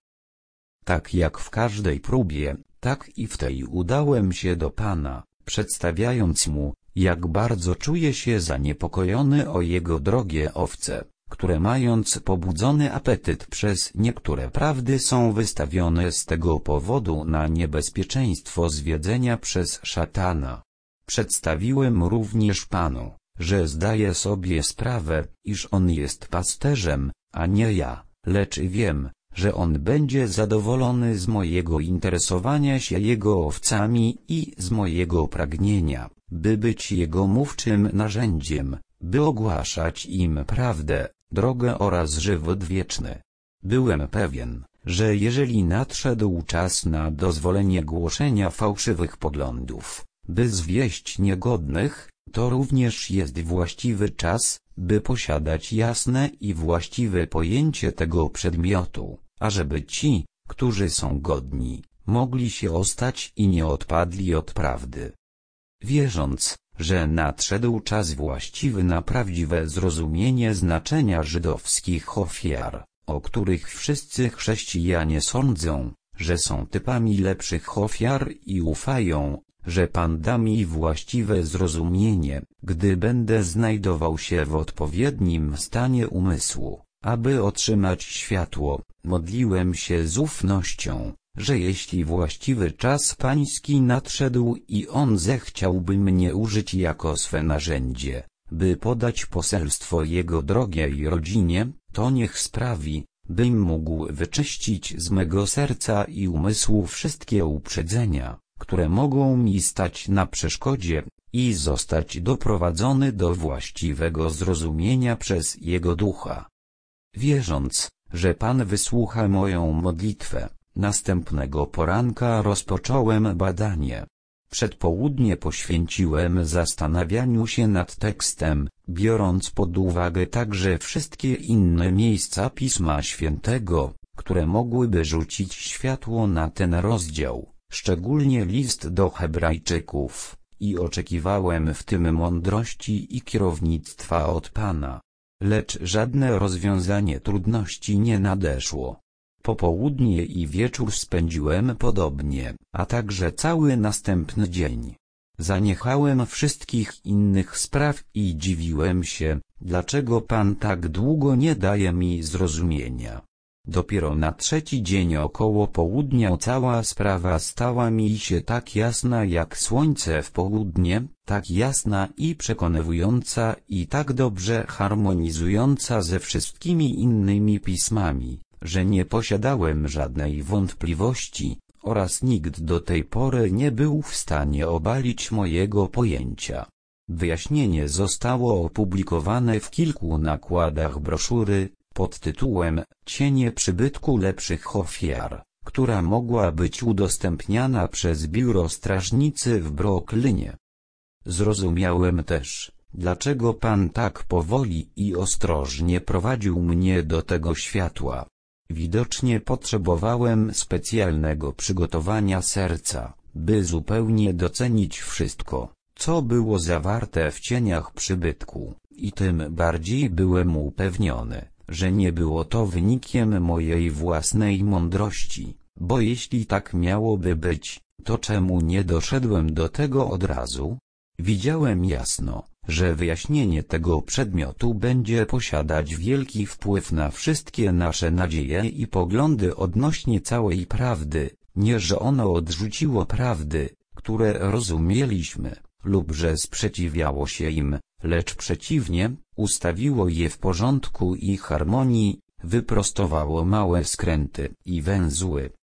Tak jak w każdej próbie, tak i w tej udałem się do Pana, przedstawiając Mu, jak bardzo czuję się zaniepokojony o Jego drogie owce, które mając pobudzony apetyt przez niektóre prawdy są wystawione z tego powodu na niebezpieczeństwo zwiedzenia przez szatana. Przedstawiłem również Panu, że zdaję sobie sprawę, iż On jest pasterzem, a nie ja, lecz wiem, że On będzie zadowolony z mojego interesowania się Jego owcami i z mojego pragnienia, by być Jego mówczym narzędziem, by ogłaszać im prawdę, drogę oraz żywot wieczny. Byłem pewien, że jeżeli nadszedł czas na dozwolenie głoszenia fałszywych poglądów, by zwieść niegodnych, to również jest właściwy czas, by posiadać jasne i właściwe pojęcie tego przedmiotu, ażeby ci, którzy są godni, mogli się ostać i nie odpadli od prawdy. Wierząc, że nadszedł czas właściwy na prawdziwe zrozumienie znaczenia żydowskich ofiar, o których wszyscy chrześcijanie sądzą, że są typami lepszych ofiar i ufają, że Pan da mi właściwe zrozumienie, gdy będę znajdował się w odpowiednim stanie umysłu, aby otrzymać światło, modliłem się z ufnością, że jeśli właściwy czas Pański nadszedł i On zechciałby mnie użyć jako swe narzędzie, by podać poselstwo Jego drogiej rodzinie, to niech sprawi, bym mógł wyczyścić z mego serca i umysłu wszystkie uprzedzenia, które mogą mi stać na przeszkodzie, i zostać doprowadzony do właściwego zrozumienia przez Jego Ducha. Wierząc, że Pan wysłucha moją modlitwę, następnego poranka rozpocząłem badanie. Przedpołudnie poświęciłem zastanawianiu się nad tekstem, biorąc pod uwagę także wszystkie inne miejsca Pisma Świętego, które mogłyby rzucić światło na ten rozdział, szczególnie list do Hebrajczyków, i oczekiwałem w tym mądrości i kierownictwa od Pana. Lecz żadne rozwiązanie trudności nie nadeszło. Popołudnie i wieczór spędziłem podobnie, a także cały następny dzień. Zaniechałem wszystkich innych spraw i dziwiłem się, dlaczego Pan tak długo nie daje mi zrozumienia. Dopiero na trzeci dzień około południa cała sprawa stała mi się tak jasna jak słońce w południe, tak jasna i przekonywująca i tak dobrze harmonizująca ze wszystkimi innymi pismami, że nie posiadałem żadnej wątpliwości, oraz nikt do tej pory nie był w stanie obalić mojego pojęcia. Wyjaśnienie zostało opublikowane w kilku nakładach broszury, pod tytułem Cienie przybytku lepszych ofiar, która mogła być udostępniana przez biuro strażnicy w Brooklynie. Zrozumiałem też, dlaczego Pan tak powoli i ostrożnie prowadził mnie do tego światła. Widocznie potrzebowałem specjalnego przygotowania serca, by zupełnie docenić wszystko, co było zawarte w cieniach przybytku, i tym bardziej byłem upewniony, że nie było to wynikiem mojej własnej mądrości, bo jeśli tak miałoby być, to czemu nie doszedłem do tego od razu? Widziałem jasno, że wyjaśnienie tego przedmiotu będzie posiadać wielki wpływ na wszystkie nasze nadzieje i poglądy odnośnie całej prawdy, nie że ono odrzuciło prawdy, które rozumieliśmy, lub że sprzeciwiało się im, lecz przeciwnie, ustawiło je w porządku i harmonii, wyprostowało małe skręty i węzły.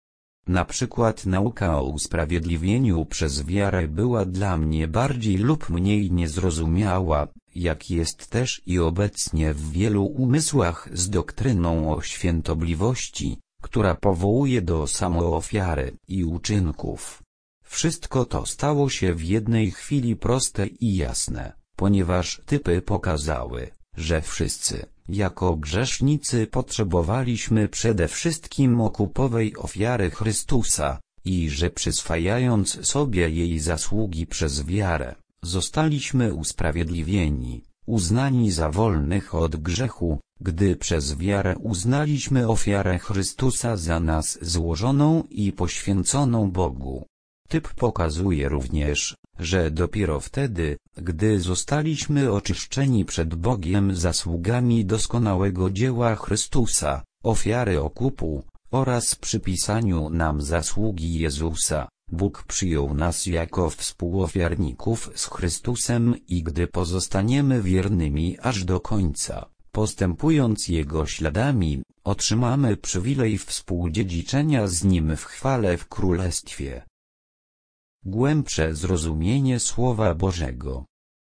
Na przykład nauka o usprawiedliwieniu przez wiarę była dla mnie bardziej lub mniej niezrozumiała, jak jest też i obecnie w wielu umysłach z doktryną o świętobliwości, która powołuje do samoofiary i uczynków. Wszystko to stało się w jednej chwili proste i jasne, ponieważ typy pokazały, że wszyscy, jako grzesznicy potrzebowaliśmy przede wszystkim okupowej ofiary Chrystusa, i że przyswajając sobie jej zasługi przez wiarę, zostaliśmy usprawiedliwieni, uznani za wolnych od grzechu, gdy przez wiarę uznaliśmy ofiarę Chrystusa za nas złożoną i poświęconą Bogu. Typ pokazuje również, że dopiero wtedy, gdy zostaliśmy oczyszczeni przed Bogiem zasługami doskonałego dzieła Chrystusa, ofiary okupu, oraz przypisaniu nam zasługi Jezusa, Bóg przyjął nas jako współofiarników z Chrystusem i gdy pozostaniemy wiernymi aż do końca, postępując Jego śladami, otrzymamy przywilej współdziedziczenia z Nim w chwale w Królestwie. Głębsze zrozumienie Słowa Bożego.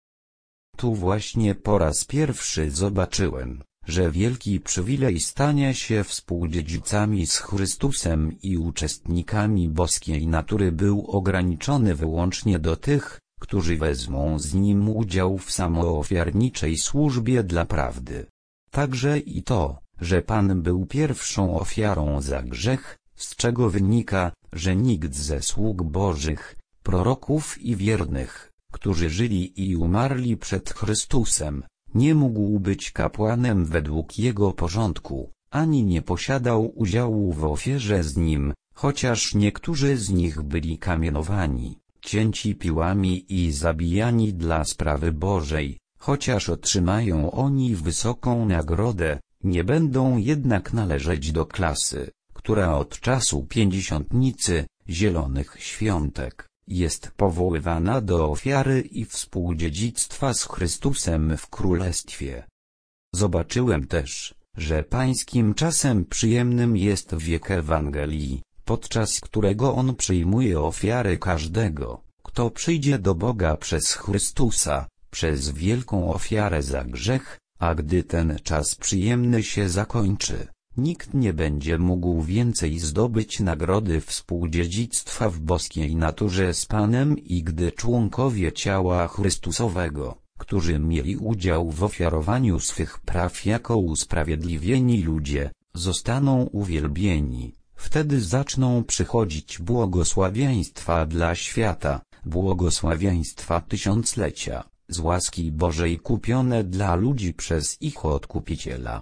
Tu właśnie po raz pierwszy zobaczyłem, że wielki przywilej stania się współdziedzicami z Chrystusem i uczestnikami boskiej natury był ograniczony wyłącznie do tych, którzy wezmą z Nim udział w samoofiarniczej służbie dla prawdy. Także i to, że Pan był pierwszą ofiarą za grzech, z czego wynika, że nikt ze sług Bożych, proroków i wiernych, którzy żyli i umarli przed Chrystusem, nie mógł być kapłanem według Jego porządku, ani nie posiadał udziału w ofierze z Nim, chociaż niektórzy z nich byli kamienowani, cięci piłami i zabijani dla sprawy Bożej, chociaż otrzymają oni wysoką nagrodę, nie będą jednak należeć do klasy, która od czasu pięćdziesiątnicy, zielonych świątek, jest powoływana do ofiary i współdziedzictwa z Chrystusem w Królestwie. Zobaczyłem też, że pańskim czasem przyjemnym jest wiek Ewangelii, podczas którego On przyjmuje ofiary każdego, kto przyjdzie do Boga przez Chrystusa, przez wielką ofiarę za grzech, a gdy ten czas przyjemny się zakończy, nikt nie będzie mógł więcej zdobyć nagrody współdziedzictwa w boskiej naturze z Panem i gdy członkowie ciała Chrystusowego, którzy mieli udział w ofiarowaniu swych praw jako usprawiedliwieni ludzie, zostaną uwielbieni, wtedy zaczną przychodzić błogosławieństwa dla świata, błogosławieństwa tysiąclecia, z łaski Bożej kupione dla ludzi przez ich Odkupiciela.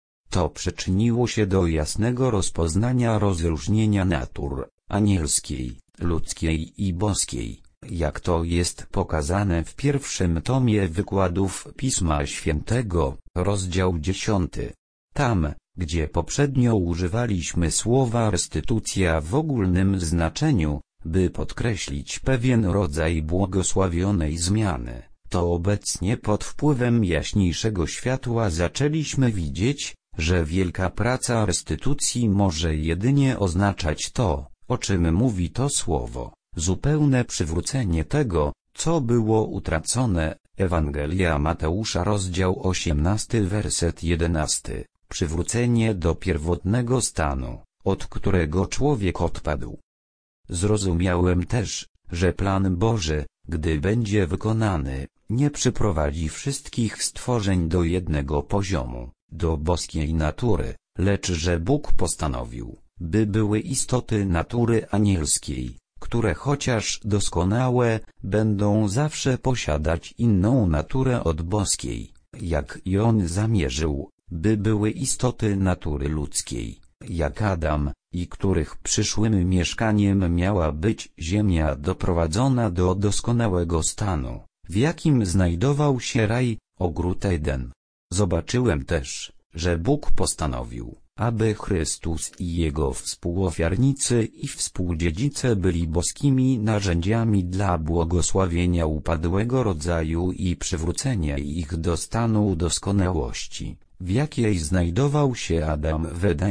To przyczyniło się do jasnego rozpoznania rozróżnienia natur, anielskiej, ludzkiej i boskiej, jak to jest pokazane w pierwszym tomie wykładów Pisma Świętego, rozdział 10. Tam, gdzie poprzednio używaliśmy słowa restytucja w ogólnym znaczeniu, by podkreślić pewien rodzaj błogosławionej zmiany, to obecnie pod wpływem jaśniejszego światła zaczęliśmy widzieć, że wielka praca restytucji może jedynie oznaczać to, o czym mówi to słowo, zupełne przywrócenie tego, co było utracone. Ewangelia Mateusza rozdział 18 werset 11, przywrócenie do pierwotnego stanu, od którego człowiek odpadł. Zrozumiałem też, że plan Boży, gdy będzie wykonany, nie przyprowadzi wszystkich stworzeń do jednego poziomu, do boskiej natury, lecz że Bóg postanowił, by były istoty natury anielskiej, które chociaż doskonałe, będą zawsze posiadać inną naturę od boskiej, jak i On zamierzył, by były istoty natury ludzkiej, jak Adam, i których przyszłym mieszkaniem miała być ziemia doprowadzona do doskonałego stanu, w jakim znajdował się raj, ogród Eden. Zobaczyłem też, że Bóg postanowił, aby Chrystus i Jego współofiarnicy i współdziedzice byli boskimi narzędziami dla błogosławienia upadłego rodzaju i przywrócenia ich do stanu doskonałości, w jakiej znajdował się Adam w Edenie,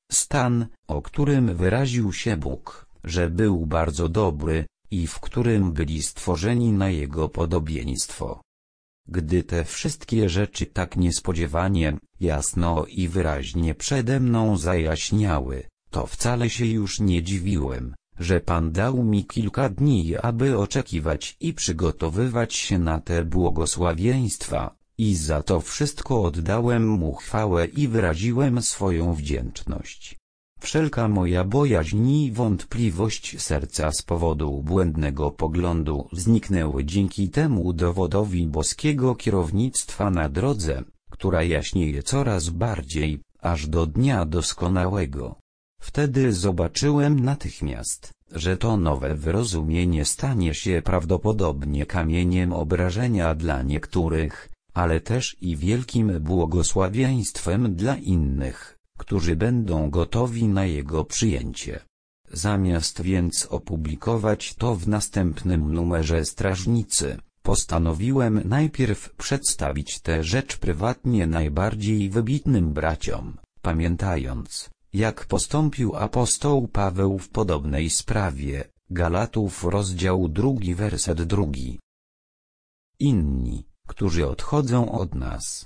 Stan, o którym wyraził się Bóg, że był bardzo dobry, i w którym byli stworzeni na Jego podobieństwo. Gdy te wszystkie rzeczy tak niespodziewanie, jasno i wyraźnie przede mną zajaśniały, to wcale się już nie dziwiłem, że Pan dał mi kilka dni, aby oczekiwać i przygotowywać się na te błogosławieństwa, i za to wszystko oddałem Mu chwałę i wyraziłem swoją wdzięczność. Wszelka moja bojaźń i wątpliwość serca z powodu błędnego poglądu zniknęły dzięki temu dowodowi boskiego kierownictwa na drodze, która jaśnieje coraz bardziej, aż do dnia doskonałego. Wtedy zobaczyłem natychmiast, że to nowe wyrozumienie stanie się prawdopodobnie kamieniem obrażenia dla niektórych, ale też i wielkim błogosławieństwem dla innych, którzy będą gotowi na jego przyjęcie. Zamiast więc opublikować to w następnym numerze Strażnicy, postanowiłem najpierw przedstawić tę rzecz prywatnie najbardziej wybitnym braciom, pamiętając, jak postąpił apostoł Paweł w podobnej sprawie. Galatów rozdział 2 werset 2. Inni, którzy odchodzą od nas.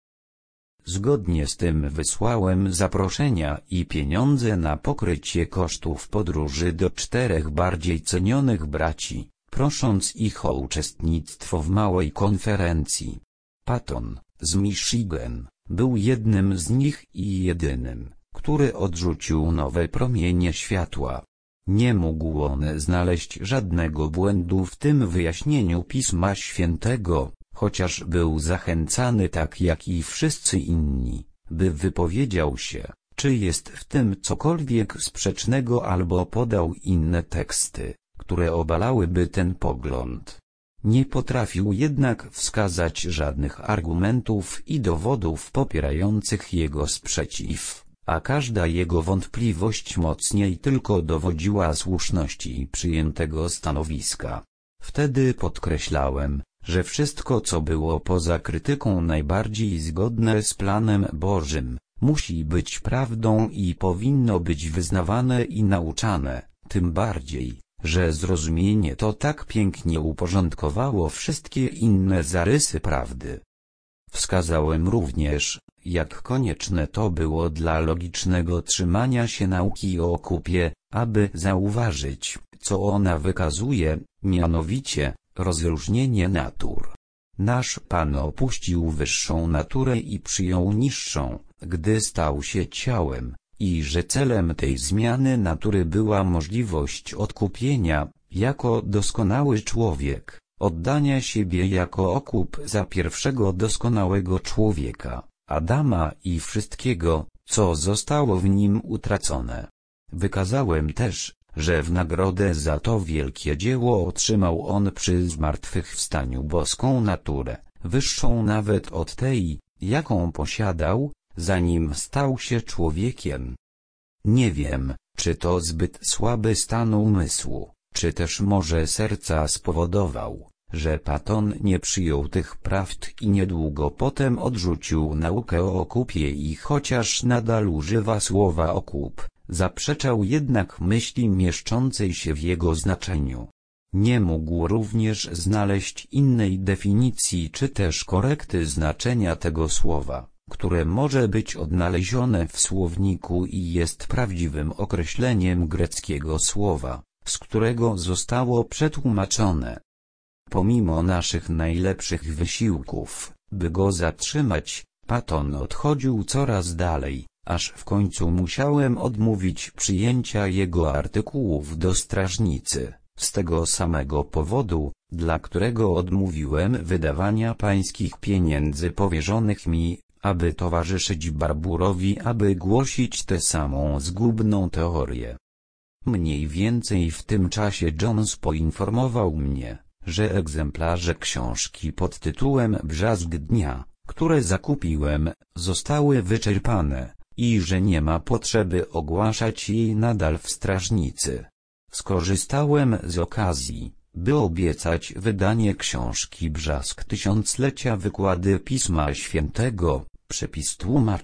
Zgodnie z tym wysłałem zaproszenia i pieniądze na pokrycie kosztów podróży do 4 bardziej cenionych braci, prosząc ich o uczestnictwo w małej konferencji. Patton, z Michigan, był jednym z nich i jedynym, który odrzucił nowe promienie światła. Nie mógł on znaleźć żadnego błędu w tym wyjaśnieniu Pisma Świętego, chociaż był zachęcany tak jak i wszyscy inni, by wypowiedział się, czy jest w tym cokolwiek sprzecznego, albo podał inne teksty, które obalałyby ten pogląd. Nie potrafił jednak wskazać żadnych argumentów i dowodów popierających jego sprzeciw, a każda jego wątpliwość mocniej tylko dowodziła słuszności przyjętego stanowiska. Wtedy podkreślałem, że wszystko, co było poza krytyką najbardziej zgodne z planem Bożym, musi być prawdą i powinno być wyznawane i nauczane, tym bardziej, że zrozumienie to tak pięknie uporządkowało wszystkie inne zarysy prawdy. Wskazałem również, jak konieczne to było dla logicznego trzymania się nauki o kupie, aby zauważyć, co ona wykazuje, mianowicie rozróżnienie natur. Nasz Pan opuścił wyższą naturę i przyjął niższą, gdy stał się ciałem, i że celem tej zmiany natury była możliwość odkupienia, jako doskonały człowiek, oddania siebie jako okup za pierwszego doskonałego człowieka, Adama, i wszystkiego, co zostało w nim utracone. Wykazałem też, że w nagrodę za to wielkie dzieło otrzymał on przy zmartwychwstaniu boską naturę, wyższą nawet od tej, jaką posiadał, zanim stał się człowiekiem. Nie wiem, czy to zbyt słaby stan umysłu, czy też może serca spowodował, że Patton nie przyjął tych prawd i niedługo potem odrzucił naukę o okupie i chociaż nadal używa słowa okup, zaprzeczał jednak myśli mieszczącej się w jego znaczeniu. Nie mógł również znaleźć innej definicji czy też korekty znaczenia tego słowa, które może być odnalezione w słowniku i jest prawdziwym określeniem greckiego słowa, z którego zostało przetłumaczone. Pomimo naszych najlepszych wysiłków, by go zatrzymać, Patton odchodził coraz dalej, aż w końcu musiałem odmówić przyjęcia jego artykułów do Strażnicy, z tego samego powodu, dla którego odmówiłem wydawania pańskich pieniędzy powierzonych mi, aby towarzyszyć Barburowi, aby głosić tę samą zgubną teorię. Mniej więcej w tym czasie Jones poinformował mnie, że egzemplarze książki pod tytułem Brzask Dnia, które zakupiłem, zostały wyczerpane, i że nie ma potrzeby ogłaszać jej nadal w Strażnicy. Skorzystałem z okazji, by obiecać wydanie książki Brzask Tysiąclecia, wykłady Pisma Świętego, przepis tłumacza,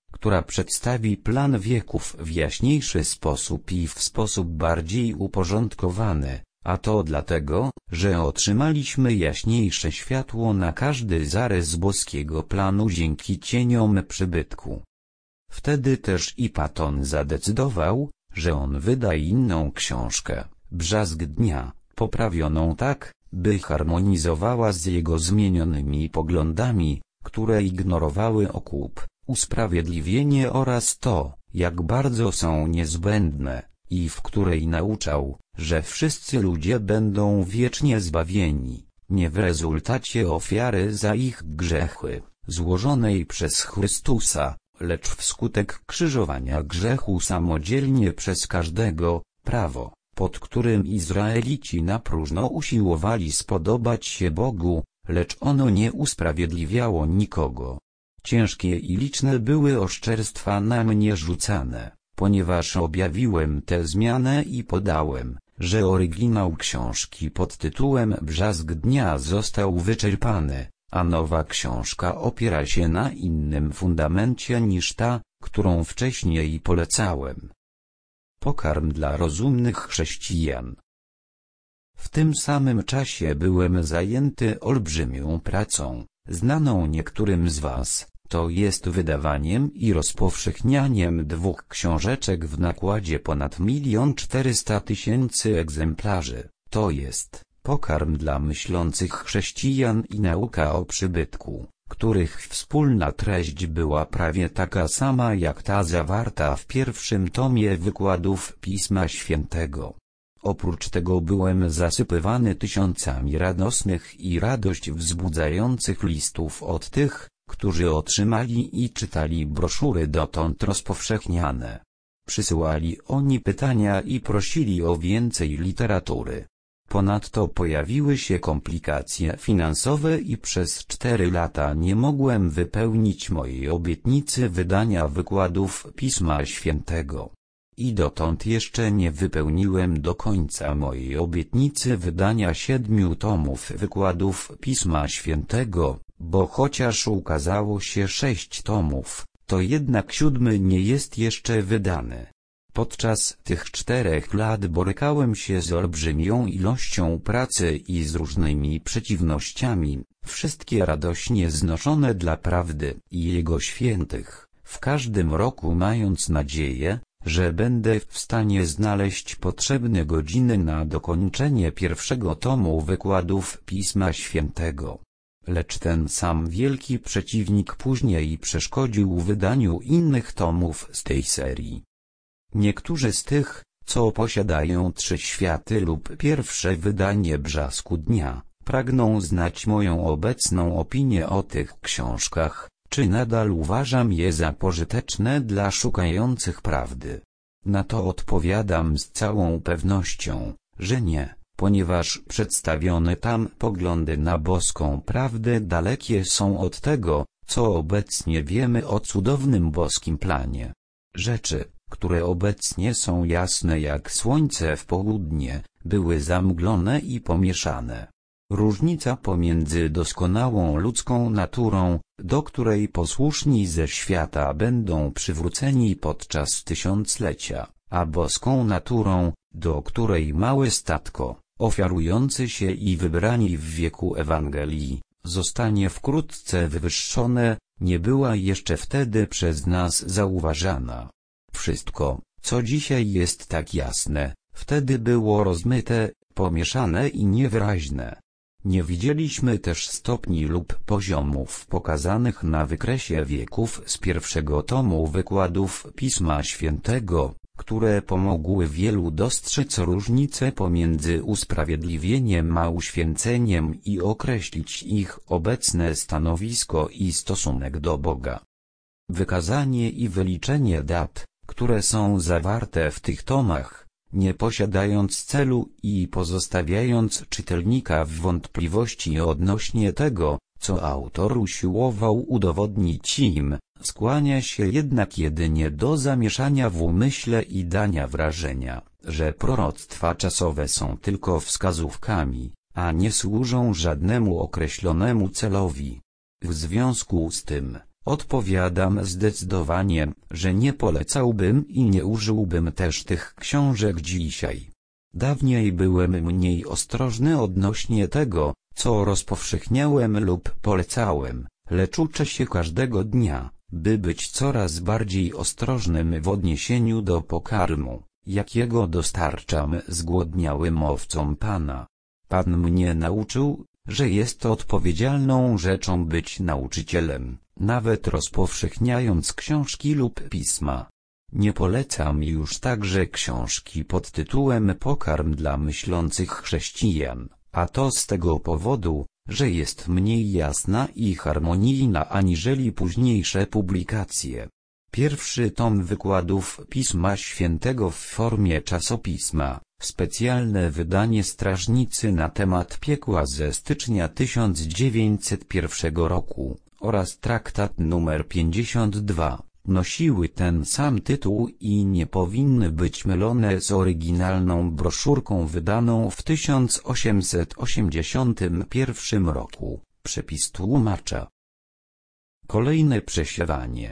która przedstawi plan wieków w jaśniejszy sposób i w sposób bardziej uporządkowany, a to dlatego, że otrzymaliśmy jaśniejsze światło na każdy zarys boskiego planu dzięki cieniom przybytku. Wtedy też i Paton zadecydował, że on wyda inną książkę, Brzask Dnia, poprawioną tak, by harmonizowała z jego zmienionymi poglądami, które ignorowały okup, usprawiedliwienie oraz to, jak bardzo są niezbędne, i w której nauczał, że wszyscy ludzie będą wiecznie zbawieni, nie w rezultacie ofiary za ich grzechy, złożonej przez Chrystusa, lecz wskutek krzyżowania grzechu samodzielnie przez każdego, prawo, pod którym Izraelici na próżno usiłowali spodobać się Bogu, lecz ono nie usprawiedliwiało nikogo. Ciężkie i liczne były oszczerstwa na mnie rzucane, ponieważ objawiłem tę zmianę i podałem, że oryginał książki pod tytułem Brzask Dnia został wyczerpany, a nowa książka opiera się na innym fundamencie niż ta, którą wcześniej polecałem. Pokarm dla rozumnych chrześcijan. W tym samym czasie byłem zajęty olbrzymią pracą, znaną niektórym z was, to jest wydawaniem i rozpowszechnianiem 2 książeczek w nakładzie ponad 1 400 000 egzemplarzy, to jest Pokarm dla myślących chrześcijan i Nauka o przybytku, których wspólna treść była prawie taka sama jak ta zawarta w pierwszym tomie wykładów Pisma Świętego. Oprócz tego byłem zasypywany tysiącami radosnych i radość wzbudzających listów od tych, którzy otrzymali i czytali broszury dotąd rozpowszechniane. Przysyłali oni pytania i prosili o więcej literatury. Ponadto pojawiły się komplikacje finansowe i przez 4 lata nie mogłem wypełnić mojej obietnicy wydania wykładów Pisma Świętego. I dotąd jeszcze nie wypełniłem do końca mojej obietnicy wydania 7 tomów wykładów Pisma Świętego, bo chociaż ukazało się 6 tomów, to jednak 7 nie jest jeszcze wydany. Podczas tych 4 lat borykałem się z olbrzymią ilością pracy i z różnymi przeciwnościami, wszystkie radośnie znoszone dla prawdy i Jego świętych, w każdym roku mając nadzieję, że będę w stanie znaleźć potrzebne godziny na dokończenie 1 tomu wykładów Pisma Świętego. Lecz ten sam wielki przeciwnik później przeszkodził wydaniu innych tomów z tej serii. Niektórzy z tych, co posiadają 3 światy lub pierwsze wydanie Brzasku Dnia, pragną znać moją obecną opinię o tych książkach, czy nadal uważam je za pożyteczne dla szukających prawdy. Na to odpowiadam z całą pewnością, że nie, ponieważ przedstawione tam poglądy na boską prawdę dalekie są od tego, co obecnie wiemy o cudownym boskim planie. Rzeczy, które obecnie są jasne jak słońce w południe, były zamglone i pomieszane. Różnica pomiędzy doskonałą ludzką naturą, do której posłuszni ze świata będą przywróceni podczas tysiąclecia, a boską naturą, do której małe statko, ofiarujący się i wybrani w wieku Ewangelii, zostanie wkrótce wywyższone, nie była jeszcze wtedy przez nas zauważana. Wszystko, co dzisiaj jest tak jasne, wtedy było rozmyte, pomieszane i niewyraźne. Nie widzieliśmy też stopni lub poziomów pokazanych na wykresie wieków z 1 tomu wykładów Pisma Świętego, które pomogły wielu dostrzec różnicę pomiędzy usprawiedliwieniem a uświęceniem i określić ich obecne stanowisko i stosunek do Boga. Wykazanie i wyliczenie dat, które są zawarte w tych tomach, nie posiadając celu i pozostawiając czytelnika w wątpliwości odnośnie tego, co autor usiłował udowodnić im, skłania się jednak jedynie do zamieszania w umyśle i dania wrażenia, że proroctwa czasowe są tylko wskazówkami, a nie służą żadnemu określonemu celowi. W związku z tym, Odpowiadam zdecydowanie, że nie polecałbym i nie użyłbym też tych książek dzisiaj. Dawniej byłem mniej ostrożny odnośnie tego, co rozpowszechniałem lub polecałem, lecz uczę się każdego dnia, by być coraz bardziej ostrożnym w odniesieniu do pokarmu, jakiego dostarczam zgłodniałym owcom Pana. Pan mnie nauczył, że jest odpowiedzialną rzeczą być nauczycielem, nawet rozpowszechniając książki lub pisma. Nie polecam już także książki pod tytułem Pokarm dla myślących chrześcijan, a to z tego powodu, że jest mniej jasna i harmonijna aniżeli późniejsze publikacje. Pierwszy tom wykładów Pisma Świętego w formie czasopisma, specjalne wydanie Strażnicy na temat piekła ze stycznia 1901 roku, oraz traktat numer 52, nosiły ten sam tytuł i nie powinny być mylone z oryginalną broszurką wydaną w 1881 roku, przepis tłumacza. Kolejne przesiewanie.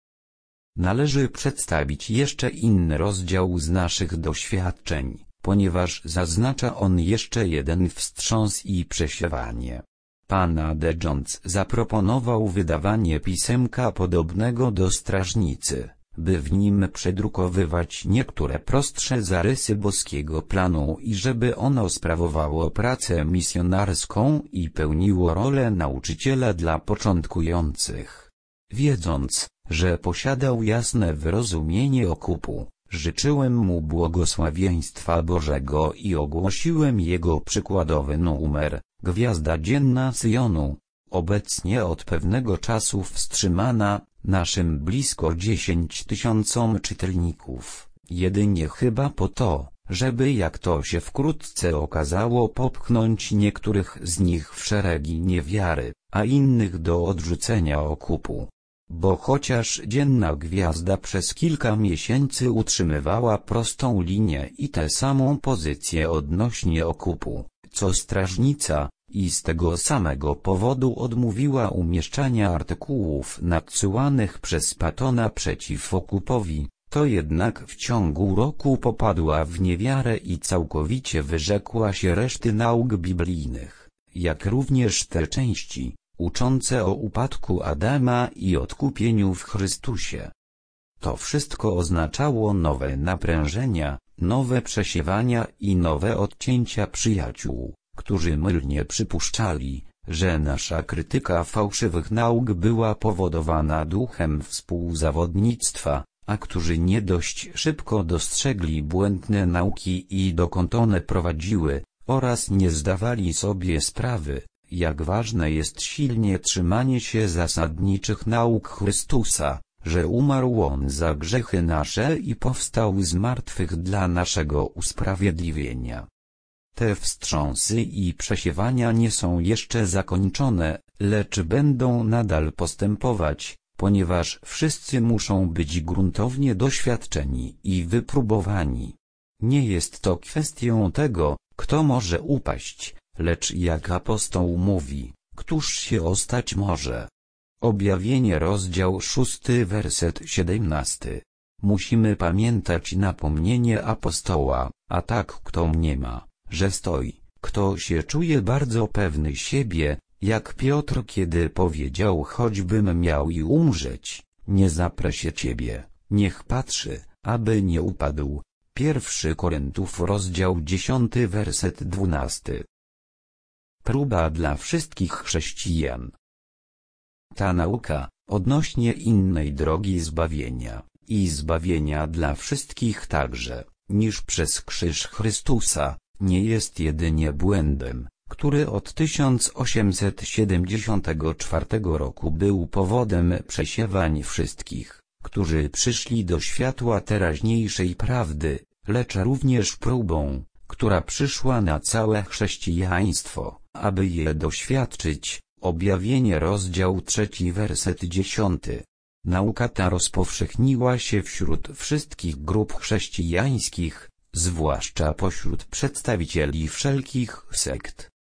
Należy przedstawić jeszcze inny rozdział z naszych doświadczeń, ponieważ zaznacza on jeszcze jeden wstrząs i przesiewanie. Pan A. D. Jones zaproponował wydawanie pisemka podobnego do Strażnicy, by w nim przedrukowywać niektóre prostsze zarysy boskiego planu i żeby ono sprawowało pracę misjonarską i pełniło rolę nauczyciela dla początkujących. Wiedząc, że posiadał jasne wyrozumienie okupu, życzyłem mu błogosławieństwa Bożego i ogłosiłem jego przykładowy numer, Gwiazda Dzienna Syjonu, obecnie od pewnego czasu wstrzymana, naszym blisko 10 000 czytelników, jedynie chyba po to, żeby jak to się wkrótce okazało popchnąć niektórych z nich w szeregi niewiary, a innych do odrzucenia okupu. Bo chociaż Dzienna Gwiazda przez kilka miesięcy utrzymywała prostą linię i tę samą pozycję odnośnie okupu, co Strażnica, i z tego samego powodu odmówiła umieszczania artykułów nadsyłanych przez Pattona przeciw okupowi, to jednak w ciągu roku popadła w niewiarę i całkowicie wyrzekła się reszty nauk biblijnych, jak również te części uczące o upadku Adama i odkupieniu w Chrystusie. To wszystko oznaczało nowe naprężenia, nowe przesiewania i nowe odcięcia przyjaciół, którzy mylnie przypuszczali, że nasza krytyka fałszywych nauk była powodowana duchem współzawodnictwa, a którzy nie dość szybko dostrzegli błędne nauki i dokąd one prowadziły, oraz nie zdawali sobie sprawy, jak ważne jest silnie trzymanie się zasadniczych nauk Chrystusa, że umarł On za grzechy nasze i powstał z martwych dla naszego usprawiedliwienia. Te wstrząsy i przesiewania nie są jeszcze zakończone, lecz będą nadal postępować, ponieważ wszyscy muszą być gruntownie doświadczeni i wypróbowani. Nie jest to kwestią tego, kto może upaść, lecz jak apostoł mówi, któż się ostać może. Objawienie rozdział 6 werset 17. Musimy pamiętać napomnienie apostoła, a tak kto mniema, że stoi, kto się czuje bardzo pewny siebie, jak Piotr kiedy powiedział choćbym miał i umrzeć, nie zaprę się ciebie, niech patrzy, aby nie upadł. 1 Koryntiów rozdział 10 werset 12. Próba dla wszystkich chrześcijan. Ta nauka, odnośnie innej drogi zbawienia, i zbawienia dla wszystkich także, niż przez krzyż Chrystusa, nie jest jedynie błędem, który od 1874 roku był powodem przesiewań wszystkich, którzy przyszli do światła teraźniejszej prawdy, lecz również próbą, która przyszła na całe chrześcijaństwo, aby je doświadczyć. Objawienie rozdział 3 werset 10. Nauka ta rozpowszechniła się wśród wszystkich grup chrześcijańskich, zwłaszcza pośród przedstawicieli wszelkich sekt.